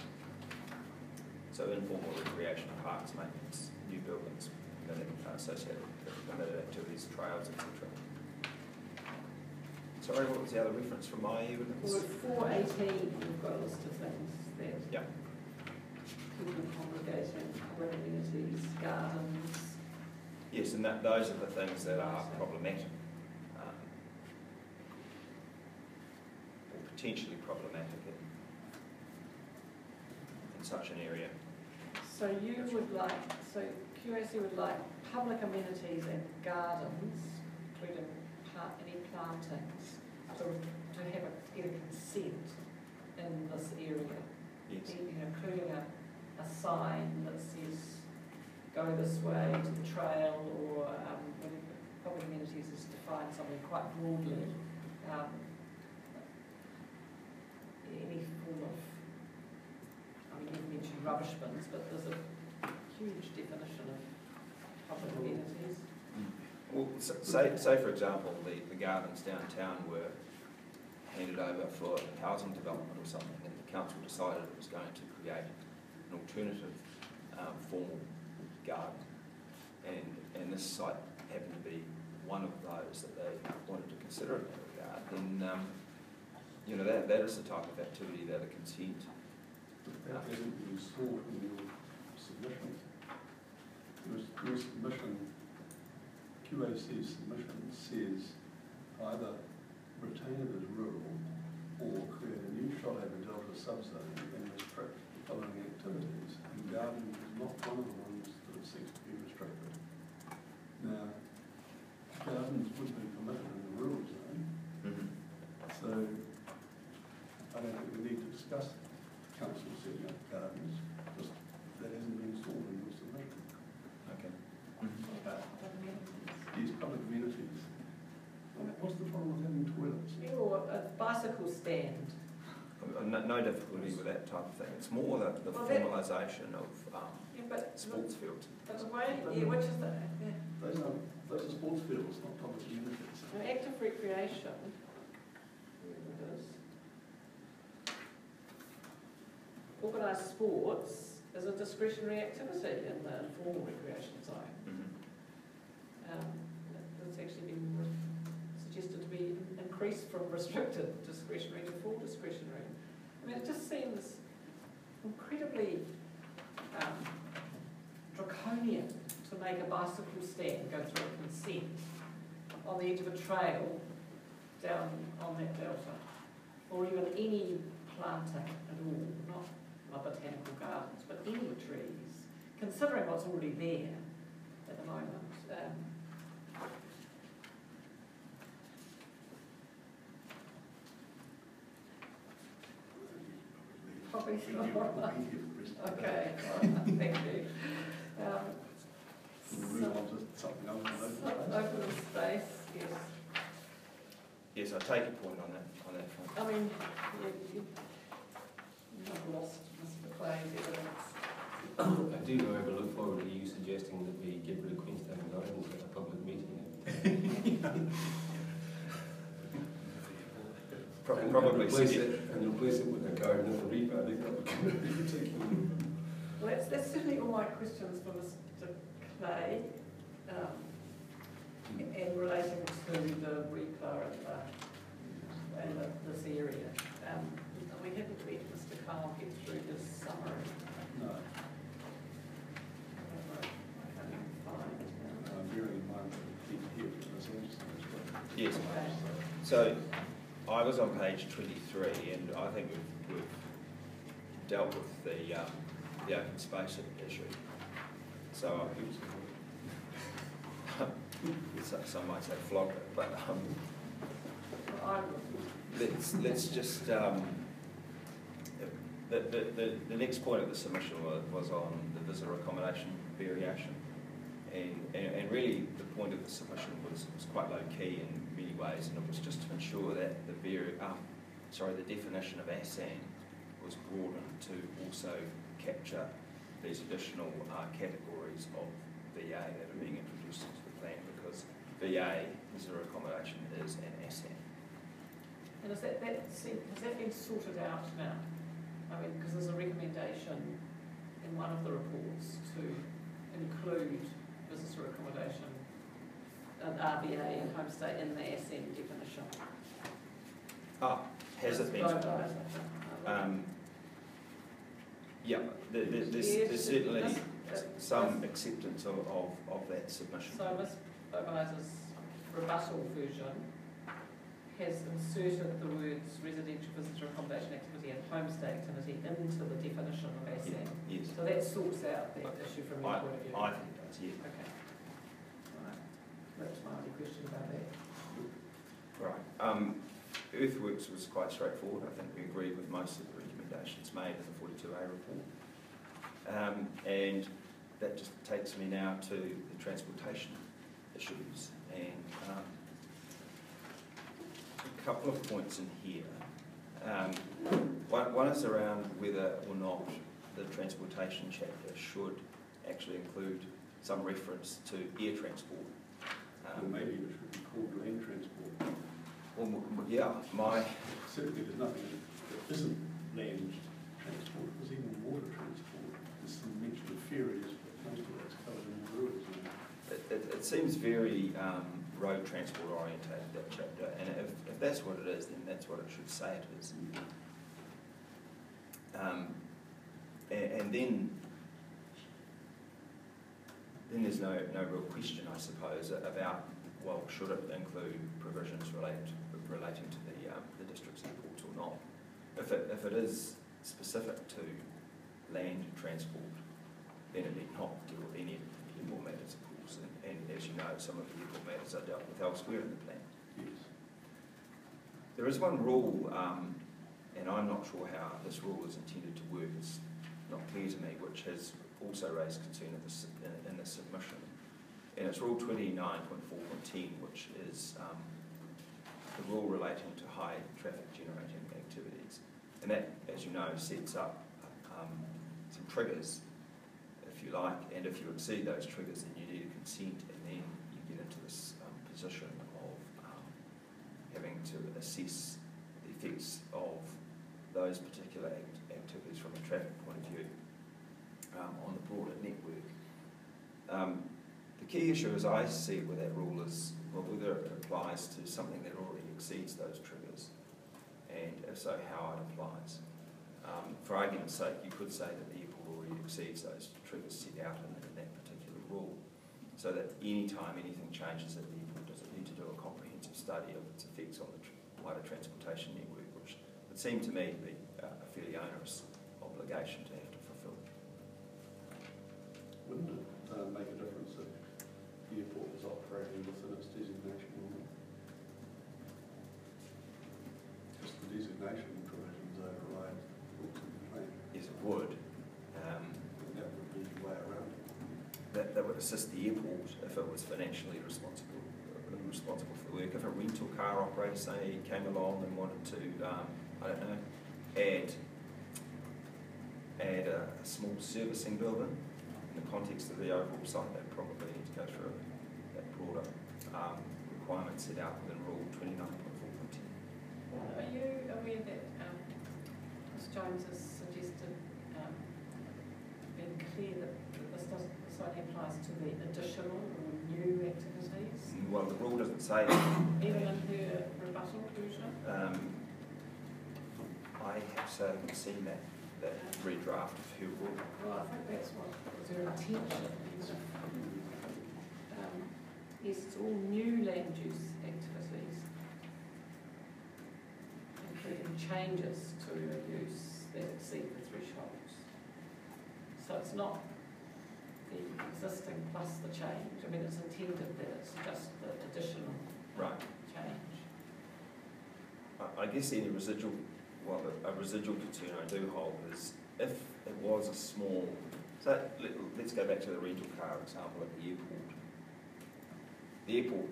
So informal recreation, parks, maintenance, new buildings, associated with permitted activities, trails, etc. Sorry, what was the other reference from my Well, evidence? 418, we've got a list of things there. Yeah. People congregating, public amenities, gardens. Yes, and those are the things that are problematic, or potentially problematic in such an area. So you would like, so QAC would like public amenities and gardens, including any plantings, to have get a consent in this area. Yes. Including a sign that says, go this way to the trail, or whatever. Public amenities is defined something quite broadly. Any form of, I mean, you've mentioned rubbish bins, but there's a huge definition of public amenities. Well, say for example, the gardens downtown were handed over for housing development or something, and the council decided it was going to create an alternative formal garden, and this site happened to be one of those that they wanted to consider in that regard, then you know, that is the type of activity that a consent. That hasn't been sought in your submission. Your submission, QAC's submission says either retain it as rural or create a new Shoalhaven Delta subzone and restrict the following activities. And gardening is not one of the ones that it seeks to be restricted. Now, gardens would be permitted in the rural zone, so I don't think we need to discuss council setting up gardens, because that hasn't been sought in your submission. Okay. Public amenities. These public amenities, what's the problem with having toilets? Or a bicycle stand. No difficulty with that type of thing. It's more the Well, that- formalisation of Yeah, but sports fields. But the way, yeah, which is the, yeah. Those are sports fields, not public amenities. Active recreation, wherever it is. Organised sports is a discretionary activity in the informal recreation zone. It's actually been suggested to be increased from restricted discretionary to full discretionary. I mean, it just seems incredibly draconian to make a bicycle stand go through a consent on the edge of a trail down on that delta, or even any planting at all, not botanical gardens, but any trees, considering what's already there at the moment. Probably not. Okay, all right, thank you. We'll move on to something else. Open space, yes. Yes, I take your point on that front. I mean, you've lost Mr. Clay's evidence. I do, however, look forward to you suggesting that we get rid of Queenstown Gardens at a public meeting. Probably and replace it with a garden of the reef. I think that would be particularly. Well, that's certainly all my questions for Mr. Clay, in relation to the REPLA and this area. We haven't let Mr. Carl get through this summary. No, I can't even find. bearing in mind that people here for this interesting as well. Yes. Okay. So I was on page 23, and I think we've dealt with the open space issue. So some might say flogged it, but let's just the next point of the submission was on the visitor accommodation variation, and really the point of the submission was quite low key in many ways, and it was just to ensure that the definition of ASAN was broadened to also capture these additional categories of VA that are being introduced into the plan, because VA, visitor accommodation, is an ASAN. And has that been sorted out now? I mean, because there's a recommendation in one of the reports to include visitor accommodation, RVA and homestay in the ASN definition. Has it been? Yeah, there's certainly some acceptance of that submission. So Ms. O'Maisa's rebuttal version has inserted the words residential visitor accommodation activity and homestay activity into the definition of ASAM. Yes. So that sorts out that issue from your point of view. I think it does, yeah. Okay. Right. That's my only question about that. Right. Earthworks was quite straightforward. I think we agreed with most of the recommendations made in the 42A report. And that just takes me now to the transportation issues. And a couple of points in here. One is around whether or not the transportation chapter should actually include some reference to air transport. Or maybe it should be called land transport. Well, yeah, Certainly there's nothing that isn't land transport, there's even water transport. There's some mention of ferries, but most of that's covered in the rules. it seems very road transport orientated, that chapter, and if that's what it is, then that's what it should say it is. And then there's no real question, I suppose, about, well, should it include provisions relating to the district's airports or not? If it is specific to land transport, then it need not deal with any airport matters, of course, and as you know, some of the airport matters are dealt with elsewhere in the plan. Yes. There is one rule, and I'm not sure how this rule is intended to work, it's not clear to me, which has also raised concern in the submission. And it's Rule 29.4.10, which is the rule relating to high traffic generating activities. And that, as you know, sets up some triggers, if you like, and if you exceed those triggers, then you need a consent, and then you get into this position of having to assess the effects of those particular activities from a traffic point of view on the broader network. The key issue, as I see it with that rule, is well, whether it applies to something that already exceeds those triggers, and if so, how it applies. For argument's sake, you could say that the airport already exceeds those triggers set out in that particular rule, so that any time anything changes at the airport, does it need to do a comprehensive study of its effects on the wider transportation network, which would seem to me to be a fairly onerous obligation to have to fulfil. Wouldn't it make a difference if the airport was operating within its designation or not? Just the designation provisions override rules in the plan. Yes, it would. That would be the way around it. That would assist the airport if it was financially responsible for the work. If a rental car operator, say, came along and wanted to, I don't know, add a small servicing building in the context of the overall site, they'd probably need to go through that broader requirement set out within Rule 29.4.10. Are you aware that Ms. Jones has suggested being clear that this only applies to the additional or new activities? Well, the rule doesn't say that. Even in her rebuttal version? I have so seen that redraft of her rule. Well, I think that's what was her intention. Yes, it's all new land use activities, including changes to a use that exceed the thresholds. So it's not the existing plus the change. I mean, it's intended that it's just the additional change. I guess any residual, well, a residual concern I do hold is if it was a small, so let's go back to the rental car example at the airport. The airport,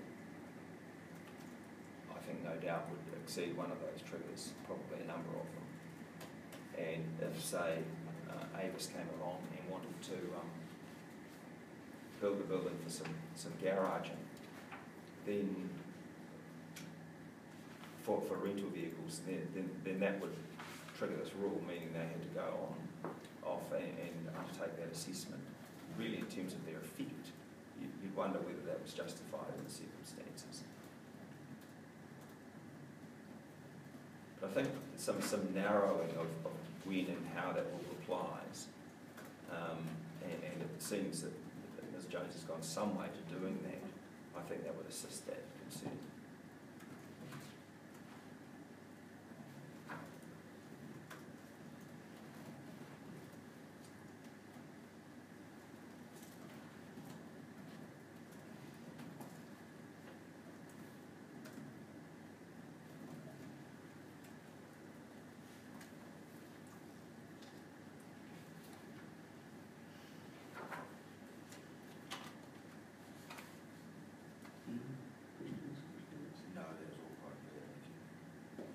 I think no doubt would exceed one of those triggers, probably a number of them. And if, say, Avis came along and wanted to build a building for some garaging, then for rental vehicles, then that would trigger this rule, meaning they had to go off and undertake that assessment. Really, in terms of their effect, you'd wonder whether that was justified in the circumstances. I think some narrowing of when and how that all applies. And it seems that Ms Jones has gone some way to doing that. I think that would assist that concern. No, that's all quite clear, thank you.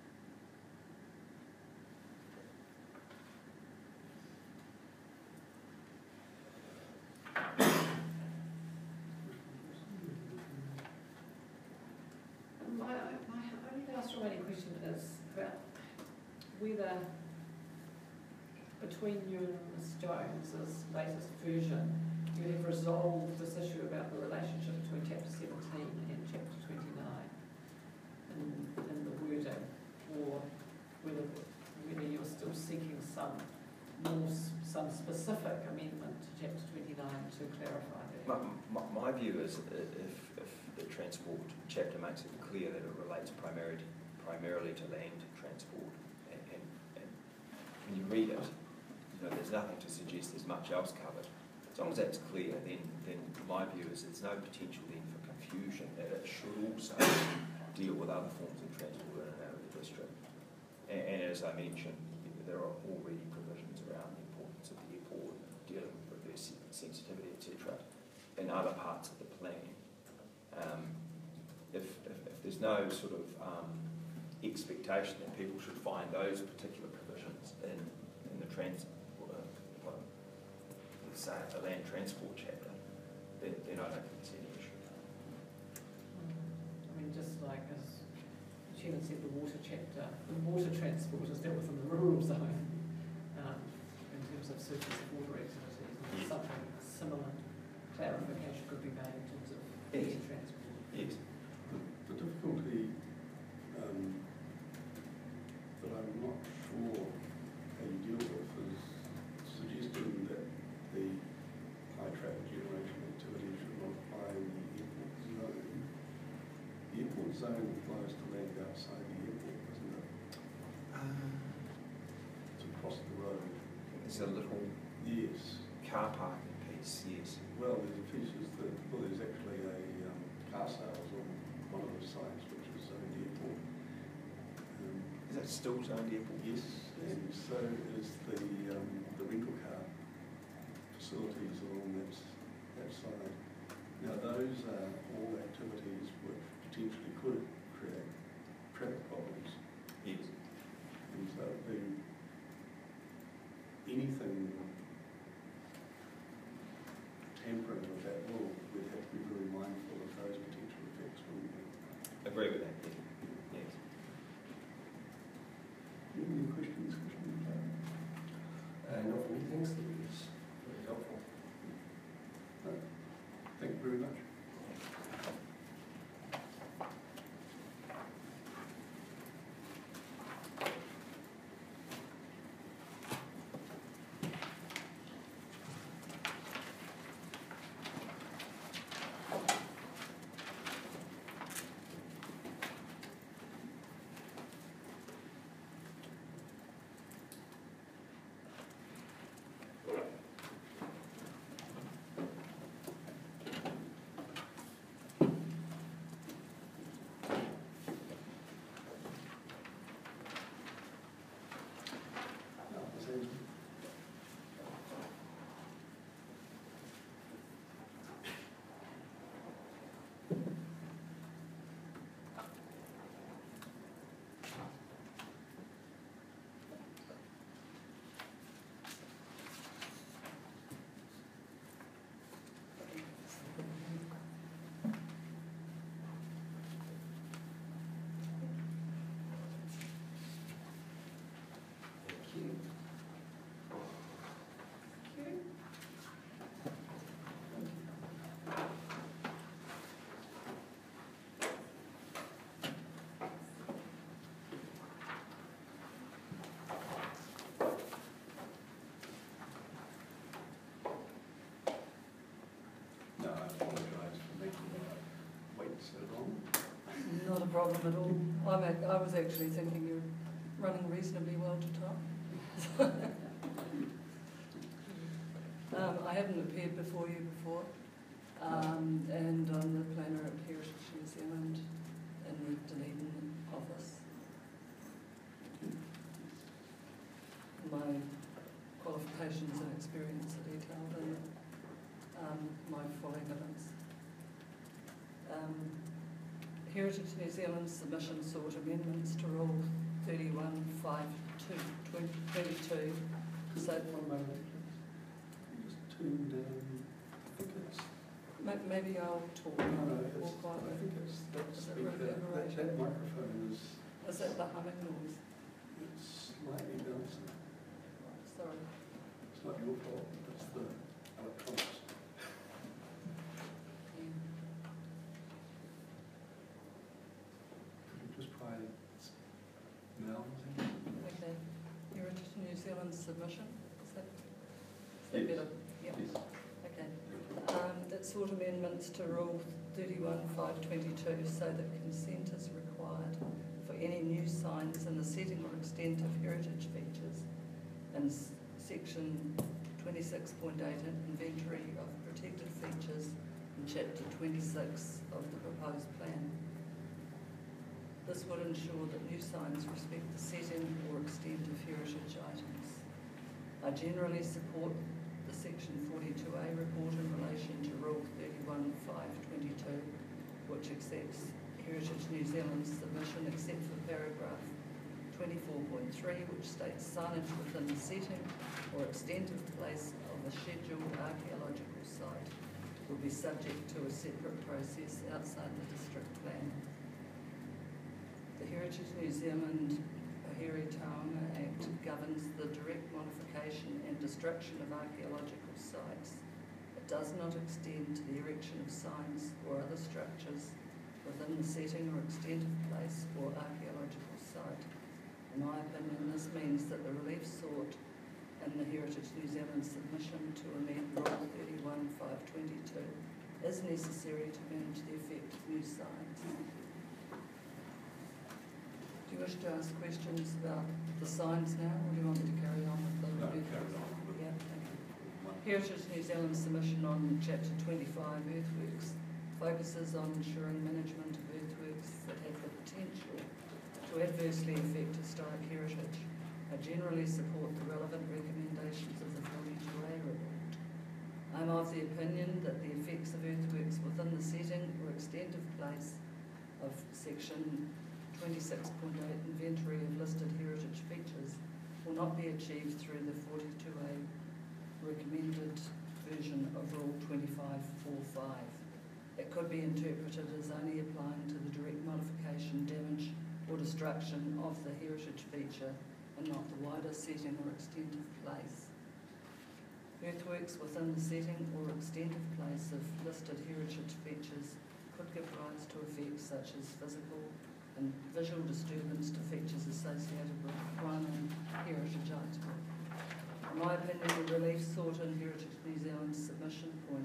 My only last remaining question is about whether between you and Ms Jones's latest version, you have resolved this issue about the relationship between chapter 17 and chapter 29 in the wording, or whether you're still seeking some specific amendment to chapter 29 to clarify that. My view is if the transport chapter makes it clear that it relates primarily to land transport, and when you read it, there's nothing to suggest there's much else covered. As long as that's clear, then my view is there's no potential then for confusion, that it should also deal with other forms of transport in and out of the district. And as I mentioned, there are already provisions around the importance of the airport, dealing with reverse sensitivity, etc., in other parts of the plan. If there's no sort of expectation that people should find those particular provisions in the say the land transport chapter, then I don't think there's any issue. I mean, just like as the Chairman said, the water chapter, the water transport is dealt with in the rural zone in terms of surface water activities. And something similar clarification could be made in terms of water transport. Yes. The difficulty that I'm not sure how you deal with is suggesting that the high traffic generation activity should not apply in the airport zone. The airport zone applies to land outside the airport, doesn't it? It's across the road. There's a little car parking piece, yes. Well, there's a piece there's actually a car sales on one of the sites, which is zoned airport. Is that still zoned airport? Yes, and so is the rental car facilities along that side. Now, those are all activities which potentially could create traffic problems. Yes. And so anything tampering with that rule, we'd have to be very mindful of those potential effects, wouldn't we? Agree with that, yes. Do you have any questions? Not for me, thanks, it's very helpful. Thank you very much. problem at all. I was actually thinking you're running reasonably well to time. I haven't appeared before you before, and I'm the planner at Heritage New Zealand in the Dunedin office. My qualifications and experience are detailed in my full evidence. Heritage New Zealand's submission sought amendments to Rule 31.5.22. So One moment, please. Just tune down, I think it's, maybe I'll talk no, more it's, I quietly. think it's that Is it speaker, reverberation? that microphone is, Is that the humming noise? it's slightly done. Sorry. It's not your fault, it's the electronics. Could you just try it now, I think? Okay. Heritage New Zealand's submission, is that Yes. better? Yep. Yes. Okay. That sought amendments to Rule 31.5.22 so that consent is required for any new signs in the setting or extent of heritage features in Section 26.8 Inventory of Protected Features in Chapter 26 of the proposed plan. This would ensure that new signs respect the setting or extent of heritage items. I generally support the Section 42A report in relation to Rule 31.5.22, which accepts Heritage New Zealand's submission except for paragraph 24.3, which states signage within the setting or extent of place of a scheduled archaeological site will be subject to a separate process outside the district plan. The Heritage New Zealand Ohiri Taonga Act governs the direct modification and destruction of archaeological sites. It does not extend to the erection of signs or other structures within the setting or extent of place or archaeological site. In my opinion, this means that the relief sought in the Heritage New Zealand submission to amend Rule 31.5.22 is necessary to manage the effect of new signs. Do you wish to ask questions about the signs now, or do you want me to carry on with the No, review? carry on. Yeah, thank you. Heritage New Zealand submission on Chapter 25 earthworks focuses on ensuring management of earthworks that have the potential to adversely affect historic heritage. I generally support the relevant recommendations of the 42A report. I am of the opinion that the effects of earthworks within the setting or extent of place of Section 26.8 Inventory of Listed Heritage Features will not be achieved through the 42A recommended version of Rule 25.4.5. It could be interpreted as only applying to the direct modification, damage or destruction of the heritage feature and not the wider setting or extent of place. Earthworks within the setting or extent of place of listed heritage features could give rise to effects such as physical and visual disturbance to features associated with primary heritage items. In my opinion, the relief sought in Heritage New Zealand's submission point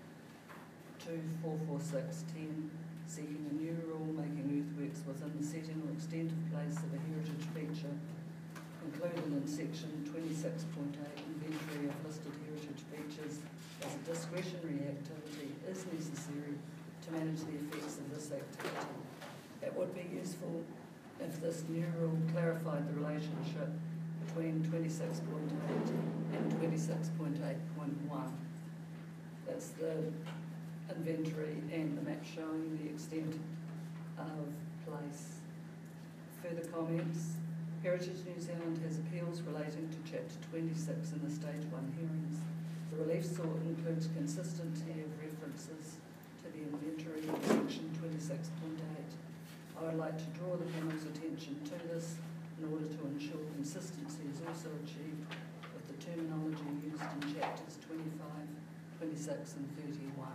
244610, seeking a new rule making earthworks within the setting or extent of place of a heritage feature included in Section 26.8 Inventory of Listed Heritage Features as a discretionary activity is necessary to manage the effects of this activity. It would be useful if this new rule clarified the relationship between 26.8 and 26.8.1. That's the inventory and the map showing the extent of place. Further comments? Heritage New Zealand has appeals relating to Chapter 26 in the Stage 1 hearings. The relief sought includes consistency of references to the inventory in Section 26.8. I would like to draw the panel's attention to this in order to ensure consistency is also achieved with the terminology used in Chapters 25, 26 and 31.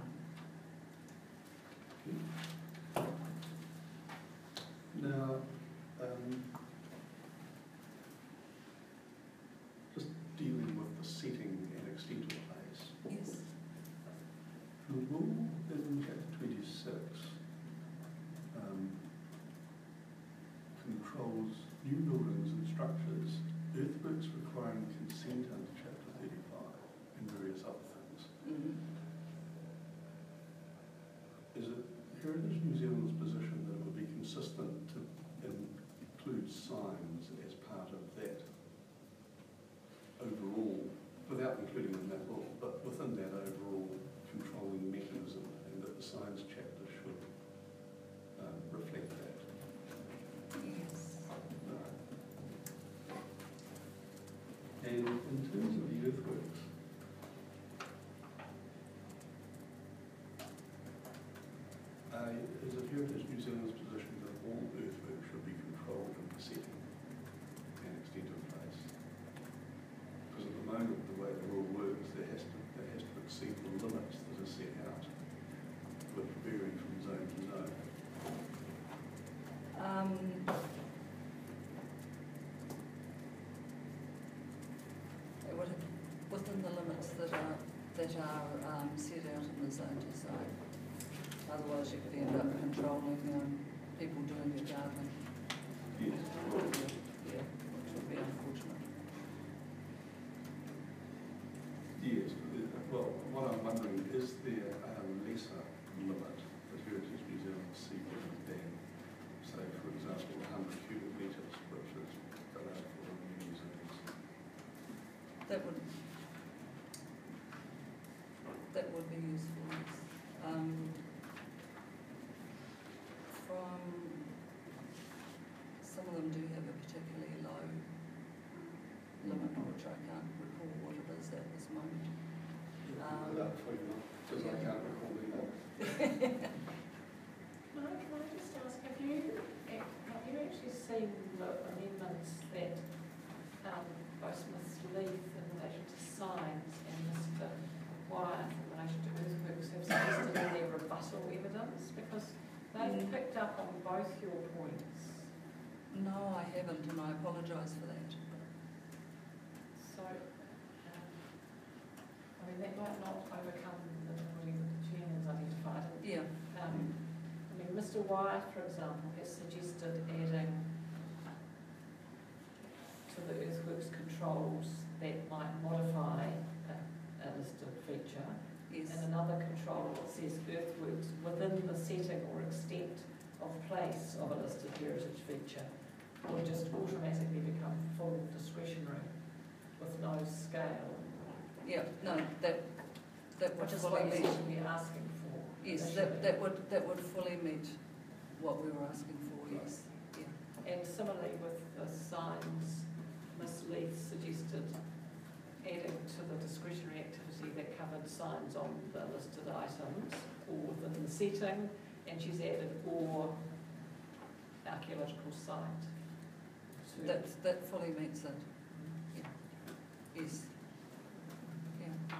Now, just dealing with the setting and extent of place. Yes. The rule in Chapter 26 new buildings and structures, earthworks requiring consent under Chapter 35 and various other things. Is it Heritage New Zealand's position that it would be consistent to include signs as part of that overall, without including them that law, but within that overall controlling mechanism, and that the signs chapter should reflect that? Yes. And in terms of the earthworks, is it Heritage New Zealand's position that all earthworks should be controlled in the setting and extent of place? Because at the moment, the way the law works, they has to exceed the limits that are set out, which vary from zone to zone. It would have, within the limits that are set out in the zone to zone. Otherwise, you could end up controlling people doing their gardening. Yes. Yeah, which would be unfortunate. Yes. Well, what I'm wondering, is there a lesser limit that Heritage New Zealand seeking than, say, for example, 100 cubic metres, which is allowed for new zones? That would be useful. Yes. Some of them do have a particularly low limit, which I can't recall what it is at this moment. Because I can't recall either. Can I just ask, have you actually seen the amendments that both Ms. Leith in relation to signs and Mr. Wyatt in relation to earthworks have suggested in their rebuttal evidence? Because they've picked up on both your points. No, I haven't, and I apologise for that. So, that might not overcome the difficulty that the chairman's identified. Yeah. Mr. Wyatt, for example, has suggested adding to the earthworks controls that might modify a listed feature. Yes. And another control that says earthworks within the setting or extent of place of a listed heritage feature will just automatically become full discretionary with no scale. Yeah, no, that would Which is fully what you meet. seem to be asking for. Yes, initially. that would fully meet what we were asking for, yes. Yeah. And similarly with the signs, Ms. Leith suggested adding to the discretionary activity that covered signs on the listed items or within the setting, and she's added or archaeological site. That fully meets it. Yeah. Yes. Yeah.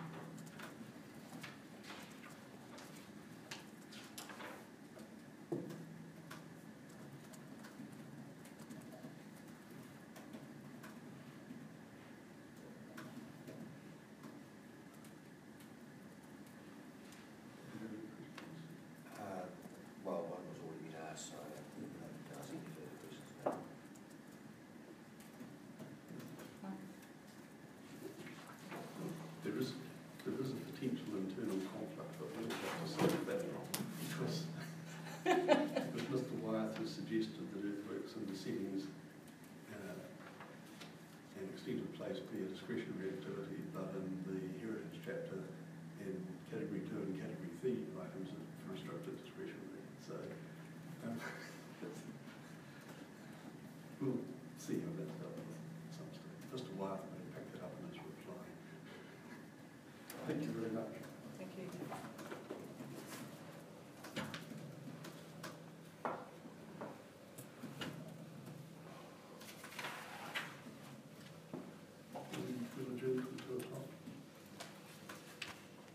Well, one was already been asked, so I don't ask any further questions now. There is a potential internal conflict, but we'll have to solve that because Mr. Wyeth has suggested that earthworks and the settings and extent of place be a discretionary activity, but in the heritage chapter in category 2 and category 3 items are restricted discretionary. So we'll see how that's dealt with at some stage. Mr. Wyeth